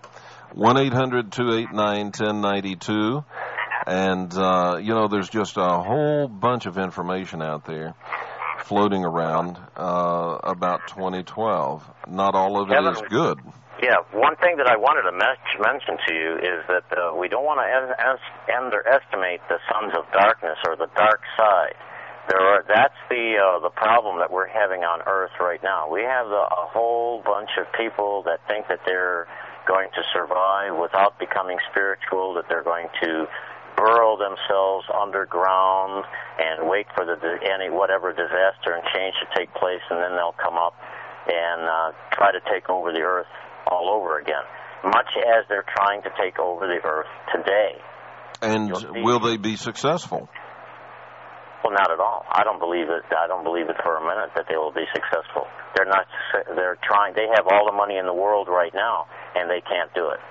1-800-289-1092. And, there's just a whole bunch of information out there floating around about 2012. Not all of it is good. Yeah, one thing that I wanted to mention to you is that we don't want to underestimate the sons of darkness or the dark side. That's the problem that we're having on Earth right now. We have a whole bunch of people that think that they're going to survive without becoming spiritual, that they're going to burrow themselves underground and wait for whatever disaster and change to take place, and then they'll come up and try to take over the Earth all over again, much as they're trying to take over the Earth today. And will they be successful? Well, not at all. I don't believe it. I don't believe it for a minute that they will be successful. They're not. They're trying. They have all the money in the world right now, and they can't do it.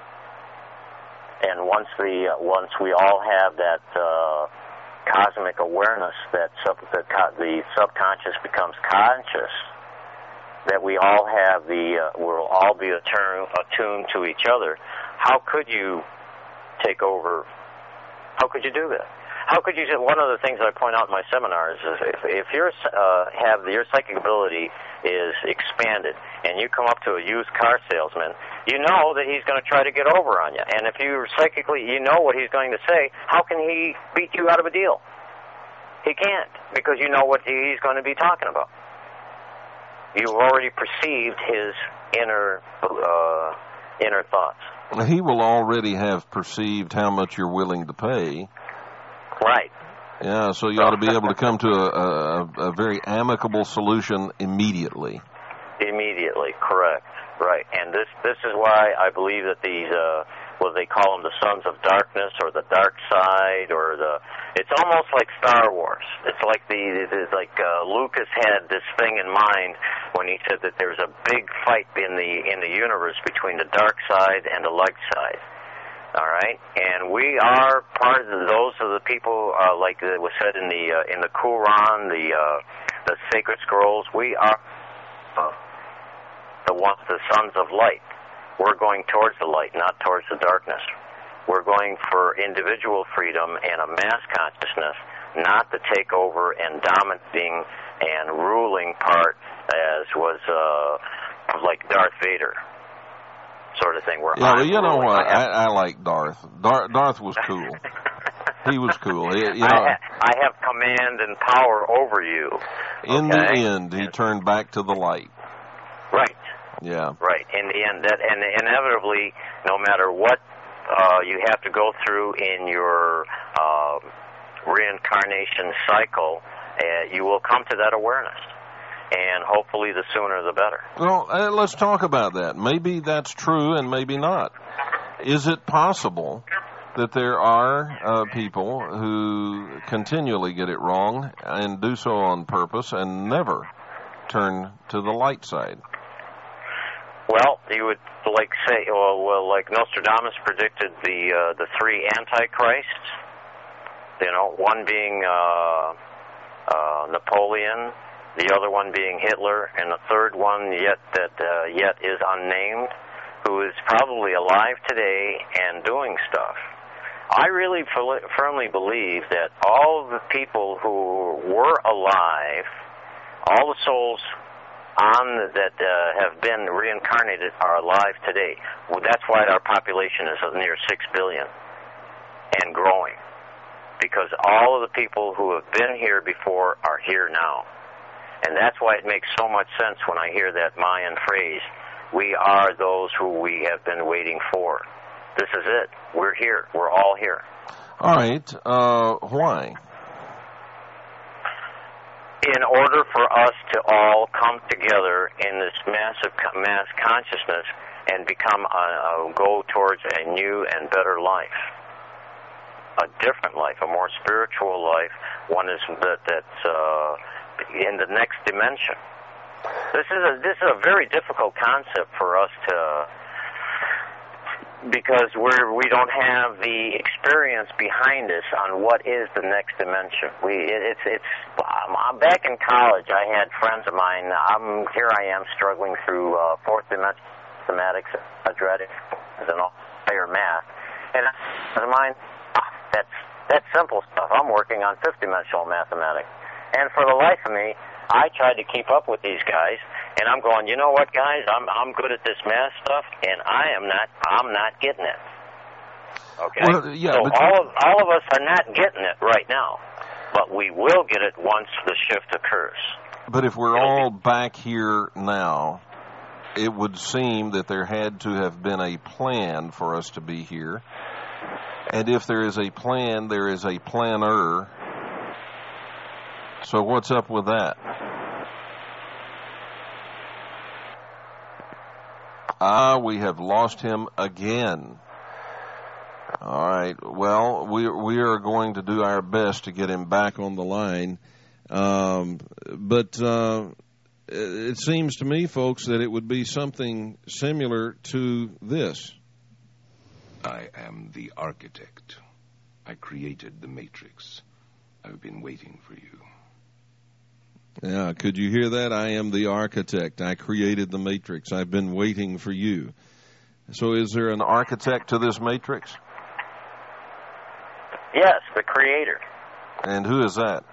And once we all have that cosmic awareness, that the subconscious becomes conscious, that we all have we'll all be attuned to each other. How could you take over? How could you do that? How could you? One of the things I point out in my seminars is if your psychic ability is expanded and you come up to a used car salesman, you know that he's going to try to get over on you. And if you psychically, you know what he's going to say, how can he beat you out of a deal? He can't, because you know what he's going to be talking about. You've already perceived his inner thoughts. He will already have perceived how much you're willing to pay. Right. Yeah, so you ought to be able to come to a very amicable solution immediately. Immediately, correct. Right. And this is why I believe that these well, they call them the Sons of Darkness or the Dark Side, or it's almost like Star Wars. It's like Lucas had this thing in mind when he said that there's a big fight in the universe between the dark side and the light side. All right, and we are part of those of the people, like it was said in the Quran, the sacred scrolls. We are the sons of light. We're going towards the light, not towards the darkness. We're going for individual freedom and a mass consciousness, not the takeover and dominating and ruling part, as was like Darth Vader sort of thing. Where yeah, well, you know what? I like Darth. Darth was cool. He was cool. I have command and power over you. In the end, he turned back to the light. Right. Yeah. Right. In the end, and inevitably, no matter what you have to go through in your reincarnation cycle, you will come to that awareness. And hopefully the sooner the better. Well, let's talk about that. Maybe that's true and maybe not. Is it possible that there are people who continually get it wrong and do so on purpose and never turn to the light side? Well, you would say, well, like Nostradamus predicted the three antichrists. You know, one being Napoleon, the other one being Hitler, and the third one yet is unnamed, who is probably alive today and doing stuff. I really firmly believe that all the people who were alive, all the souls that have been reincarnated are alive today. Well, that's why our population is near 6 billion and growing, because all of the people who have been here before are here now. And that's why it makes so much sense when I hear that Mayan phrase, we are those who we have been waiting for. This is it. We're here. We're all here. All right. Why? In order for us to all come together in this mass consciousness and go towards a new and better life, a different life, a more spiritual life, one that's in the next dimension. This is a very difficult concept for us because we don't have the experience behind us on what is the next dimension. Back in college, I had friends of mine. Here I am struggling through fourth dimension mathematics, quadratic, and all higher math. And friends of mine, that's simple stuff. I'm working on fifth dimensional mathematics. And for the life of me, I tried to keep up with these guys, and I'm going, you know what, guys? I'm good at this math stuff, and I'm not getting it. Okay. Well, yeah, so all of us are not getting it right now, but we will get it once the shift occurs. But if we're all back here now, it would seem that there had to have been a plan for us to be here. And if there is a plan, there is a planner. So what's up with that? We have lost him again. All right. Well, we are going to do our best to get him back on the line. But it seems to me, folks, that it would be something similar to this. I am the architect. I created the Matrix. I've been waiting for you. Yeah, could you hear that? I am the architect. I created the Matrix. I've been waiting for you. So is there an architect to this Matrix? Yes, the creator. And who is that?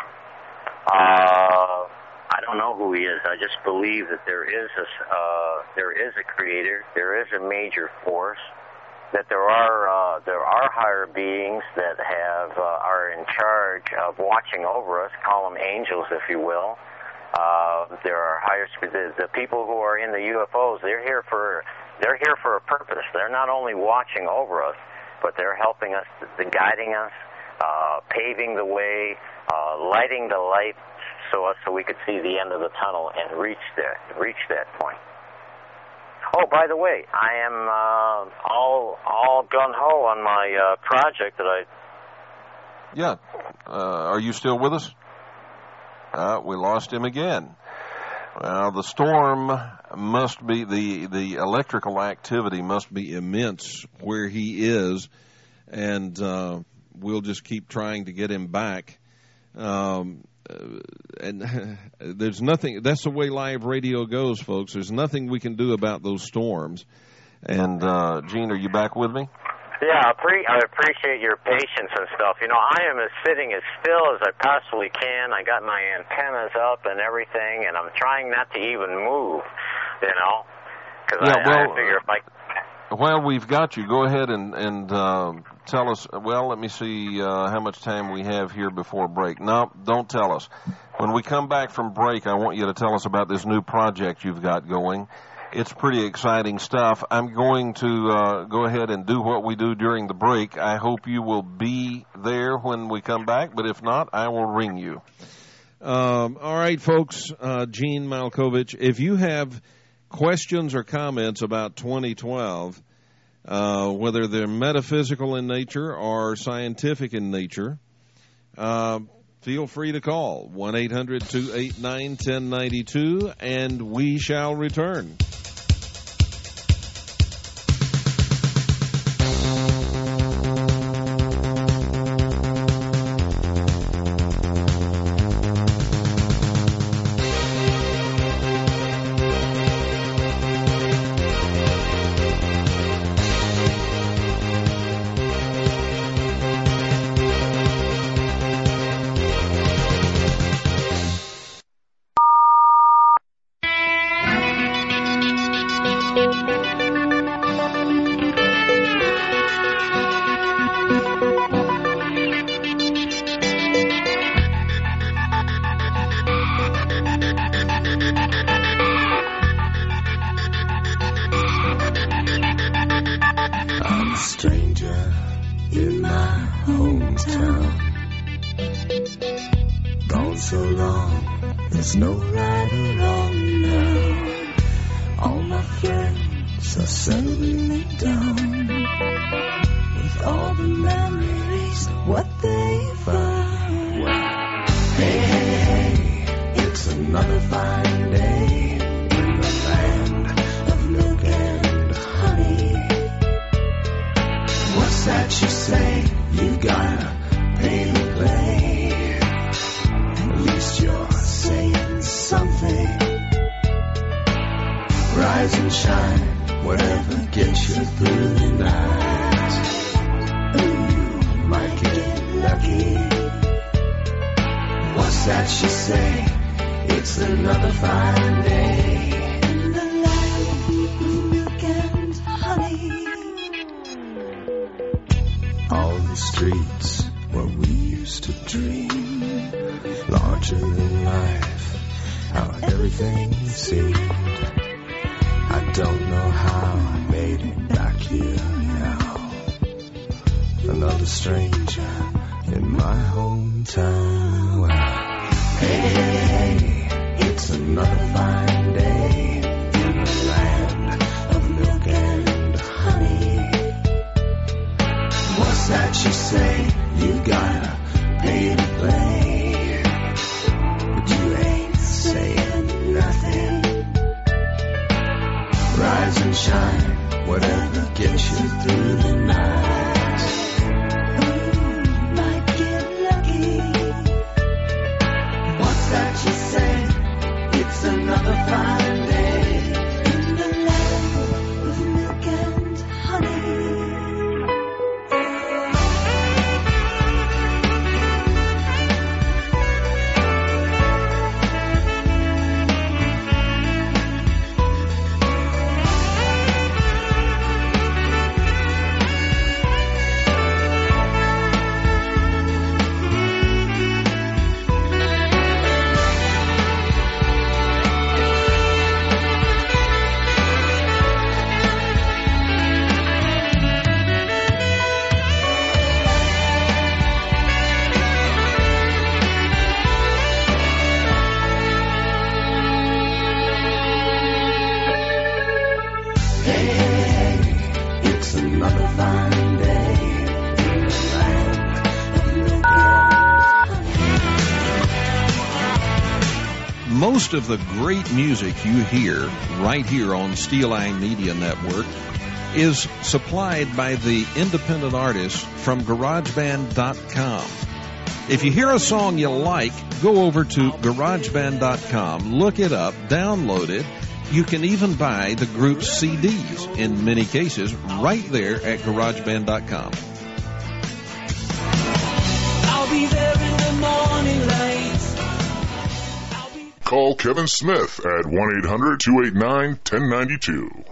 I don't know who he is. I just believe that there is a creator. There is a major force. That there are higher beings that are in charge of watching over us. Call them angels, if you will. There are higher the people who are in the UFOs. They're here for a purpose. They're not only watching over us, but they're helping us, guiding us, paving the way, lighting the light so we could see the end of the tunnel and reach that point. Oh, by the way, I am all gung-ho on my project that I... Yeah. Are you still with us? We lost him again. Well, the storm must be, the electrical activity must be immense where he is, and we'll just keep trying to get him back. And there's nothing, that's the way live radio goes, folks. There's nothing we can do about those storms. And, Gene, are you back with me? Yeah, I appreciate your patience and stuff. You know, I am sitting as still as I possibly can. I got my antennas up and everything, and I'm trying not to even move, you know, because I figure if I... Well, we've got you. Go ahead and tell us. Well, let me see how much time we have here before break. No, don't tell us. When we come back from break, I want you to tell us about this new project you've got going. It's pretty exciting stuff. I'm going to go ahead and do what we do during the break. I hope you will be there when we come back, but if not, I will ring you. All right, folks, Gene Malkovich, if you have questions or comments about 2012, whether they're metaphysical in nature or scientific in nature, feel free to call 1-800-289-1092, and we shall return. Most of the great music you hear right here on Steel Eye Media Network is supplied by the independent artists from GarageBand.com. If you hear a song you like, go over to GarageBand.com, look it up, download it. You can even buy the group's CDs, in many cases, right there at GarageBand.com. I'll be there in the morning light. Call Kevin Smith at 1-800-289-1092.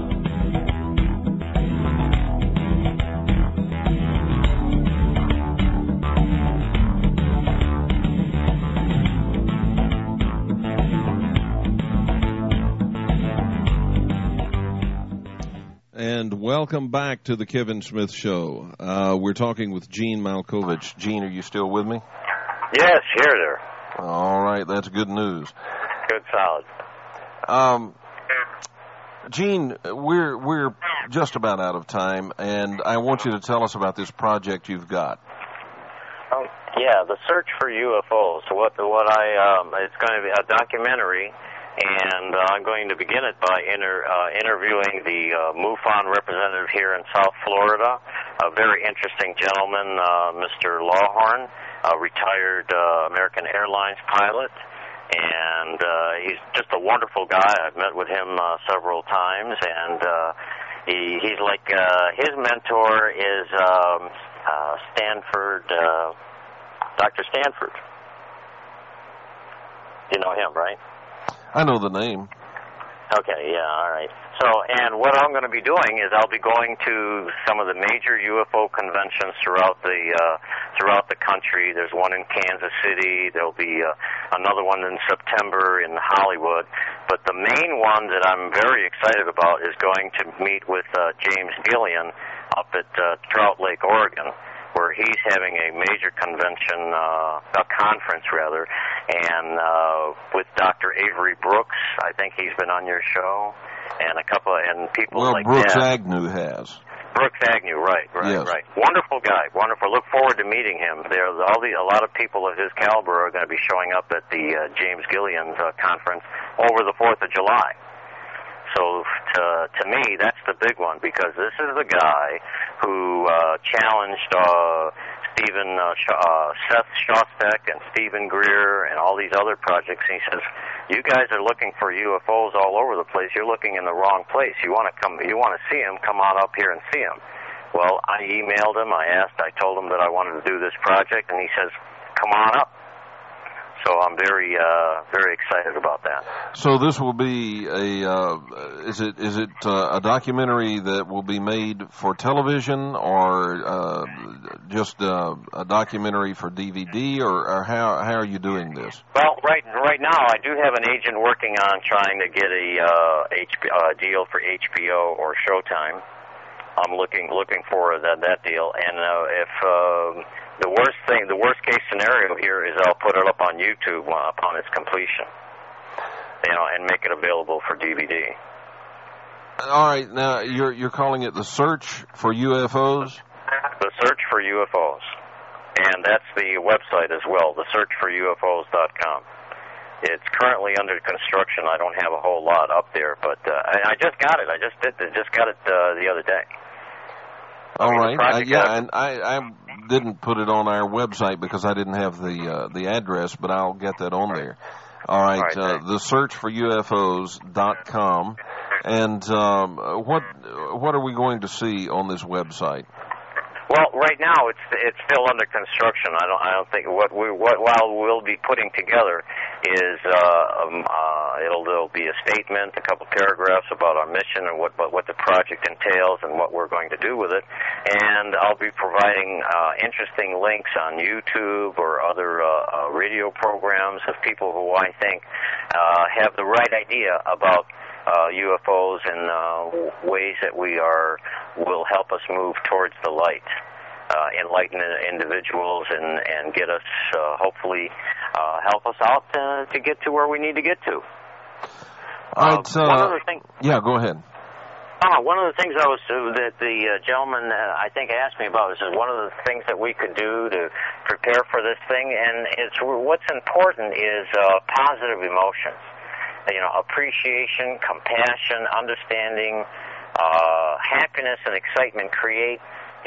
And welcome back to the Kevin Smith Show. We're talking with Gene Malkovich. Gene, are you still with me? Yes, here there. All right, that's good news. Good, solid. Gene, we're just about out of time, and I want you to tell us about this project you've got. Yeah, the search for UFOs. So it's going to be a documentary, and I'm going to begin it by interviewing the MUFON representative here in South Florida, a very interesting gentleman, Mr. Lawhorn, a retired American Airlines pilot, and he's just a wonderful guy. I've met with him several times, and he's like his mentor is Stanford, Dr. Stanford. You know him, right? I know the name. Okay, yeah, all right. So, and what I'm going to be doing is I'll be going to some of the major UFO conventions throughout the country. There's one in Kansas City. There'll be another one in September in Hollywood. But the main one that I'm very excited about is going to meet with James Gillian up at Trout Lake, Oregon, where he's having a major convention, a conference rather, and with Dr. Avery Brooks. I think he's been on your show, and people like that. Well, Brooks Agnew has. Brooks Agnew, right. Yes. Wonderful guy, wonderful. Look forward to meeting him. A lot of people of his caliber are going to be showing up at the James Gillian's conference over the 4th of July. So to me, that's the big one, because this is the guy who challenged Seth Shostak and Stephen Greer and all these other projects. And he says, "You guys are looking for UFOs all over the place. You're looking in the wrong place. You want to see them? Come on up here and see them." Well, I emailed him. I told him that I wanted to do this project, and he says, "Come on up." So I'm very excited about that. So this will be is it a documentary that will be made for television, or just a documentary for DVD, or how are you doing this? Well, right now I do have an agent working on trying to get a deal for HBO or Showtime. I'm looking for that deal, and if the worst case scenario here is I'll put it up on YouTube upon its completion, and make it available for DVD. All right, now you're calling it The Search for UFOs? The Search for UFOs, and that's the website as well, thesearchforufos.com. It's currently under construction. I don't have a whole lot up there, but I just got it. I just got it the other day. All right. And I didn't put it on our website because I didn't have the address, but I'll get that on there. All right. thesearchforufos.com. And what are we going to see on this website? Well, right now it's still under construction. I don't think what we'll be putting together is there'll be a statement, a couple paragraphs about our mission and what the project entails and what we're going to do with it, and I'll be providing interesting links on YouTube or other radio programs of people who I think have the right idea about UFOs and ways that will help us move towards the light, enlighten individuals, and get us, hopefully, help us out to get to where we need to get to. All right, one other thing. Yeah, go ahead. One of the things that the gentleman I think asked me about is one of the things that we could do to prepare for this thing, and what's important is positive emotions. Appreciation, compassion, understanding, happiness, and excitement create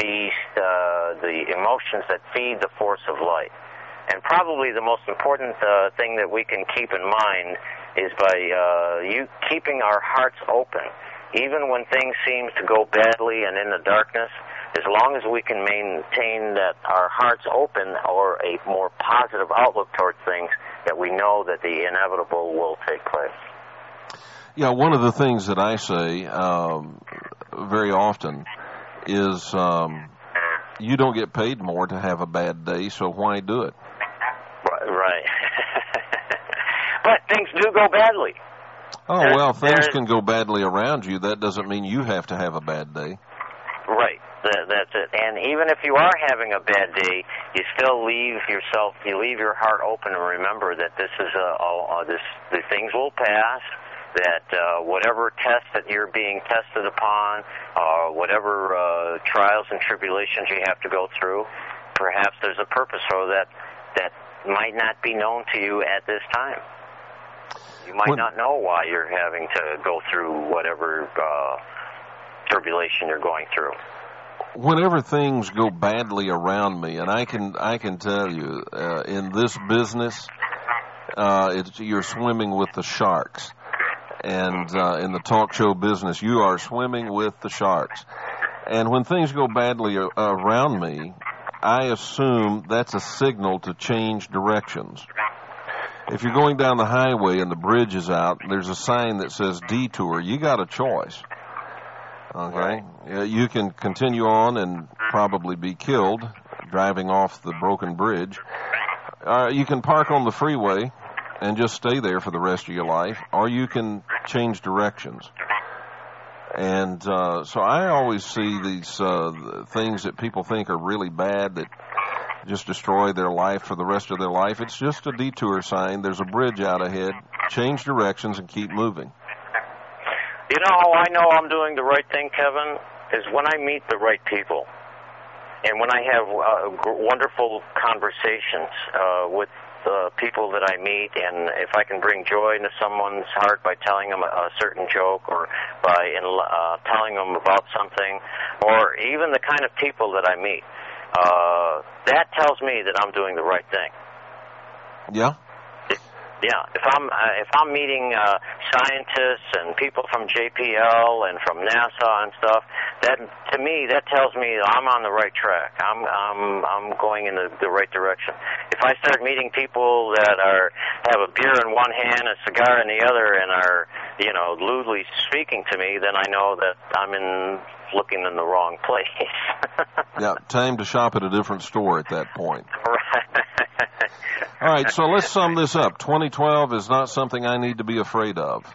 the emotions that feed the force of light. And probably the most important thing that we can keep in mind is by keeping our hearts open. Even when things seem to go badly and in the darkness, as long as we can maintain that our heart's open or a more positive outlook towards things, that we know that the inevitable will take place. Yeah, one of the things that I say very often is you don't get paid more to have a bad day, so why do it? Right. But things do go badly. Oh, well, things can go badly around you. That doesn't mean you have to have a bad day. Right. That's it. And even if you are having a bad day, you still leave your heart open and remember that this is the things will pass, that whatever test that you're being tested upon, whatever trials and tribulations you have to go through, perhaps there's a purpose for that might not be known to you at this time. You might not know why you're having to go through whatever turbulation you're going through. Whenever things go badly around me, and I can tell you, in this business, you're swimming with the sharks. And in the talk show business, you are swimming with the sharks. And when things go badly around me, I assume that's a signal to change directions. If you're going down the highway and the bridge is out, there's a sign that says detour. You got a choice. Okay? You can continue on and probably be killed driving off the broken bridge. You can park on the freeway and just stay there for the rest of your life, or you can change directions. And so I always see these things that people think are really bad that just destroy their life for the rest of their life. It's just a detour sign. There's a bridge out ahead. Change directions and keep moving. You know how I know I'm doing the right thing, Kevin? Is when I meet the right people. And when I have wonderful conversations with people that I meet, and if I can bring joy into someone's heart by telling them a certain joke or by telling them about something, or even the kind of people that I meet, that tells me that I'm doing the right thing. Yeah? Yeah, if I'm meeting scientists and people from JPL and from NASA and stuff, that to me that tells me I'm on the right track. I'm going in the right direction. If I start meeting people that have a beer in one hand, a cigar in the other, and are lewdly speaking to me, then I know that I'm looking in the wrong place. Yeah, time to shop at a different store at that point. Right. All right, so let's sum this up. 2012 is not something I need to be afraid of.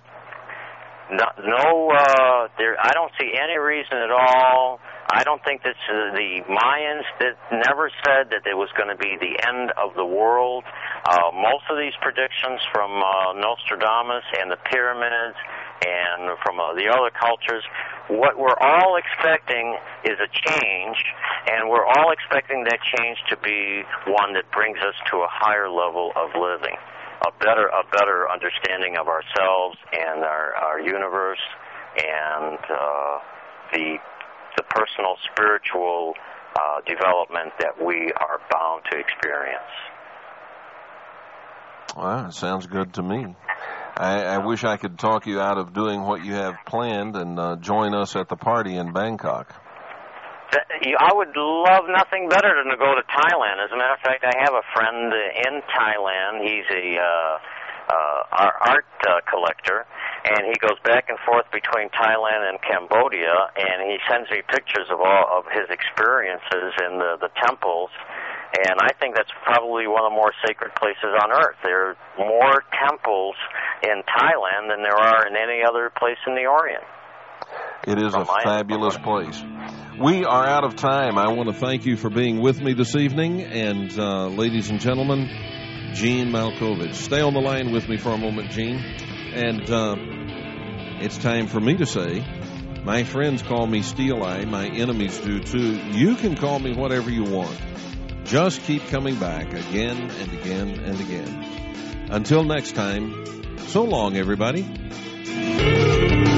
No, I don't see any reason at all. I don't think that the Mayans never said that it was going to be the end of the world. Most of these predictions from Nostradamus and the pyramids and from the other cultures, what we're all expecting is a change, and we're all expecting that change to be one that brings us to a higher level of living, a better understanding of ourselves and our universe, and the personal spiritual development that we are bound to experience. Well, it sounds good to me. I wish I could talk you out of doing what you have planned and join us at the party in Bangkok. I would love nothing better than to go to Thailand. As a matter of fact, I have a friend in Thailand. He's our art collector, and he goes back and forth between Thailand and Cambodia, and he sends me pictures of all of his experiences in the temples. And I think that's probably one of the more sacred places on earth. There are more temples in Thailand than there are in any other place in the Orient. It is a fabulous place. We are out of time. I want to thank you for being with me this evening. And ladies and gentlemen, Gene Malkovich. Stay on the line with me for a moment, Gene. And it's time for me to say My friends call me Steel Eye. My enemies do too. You can call me whatever you want. Just keep coming back again and again and again. Until next time, so long, everybody.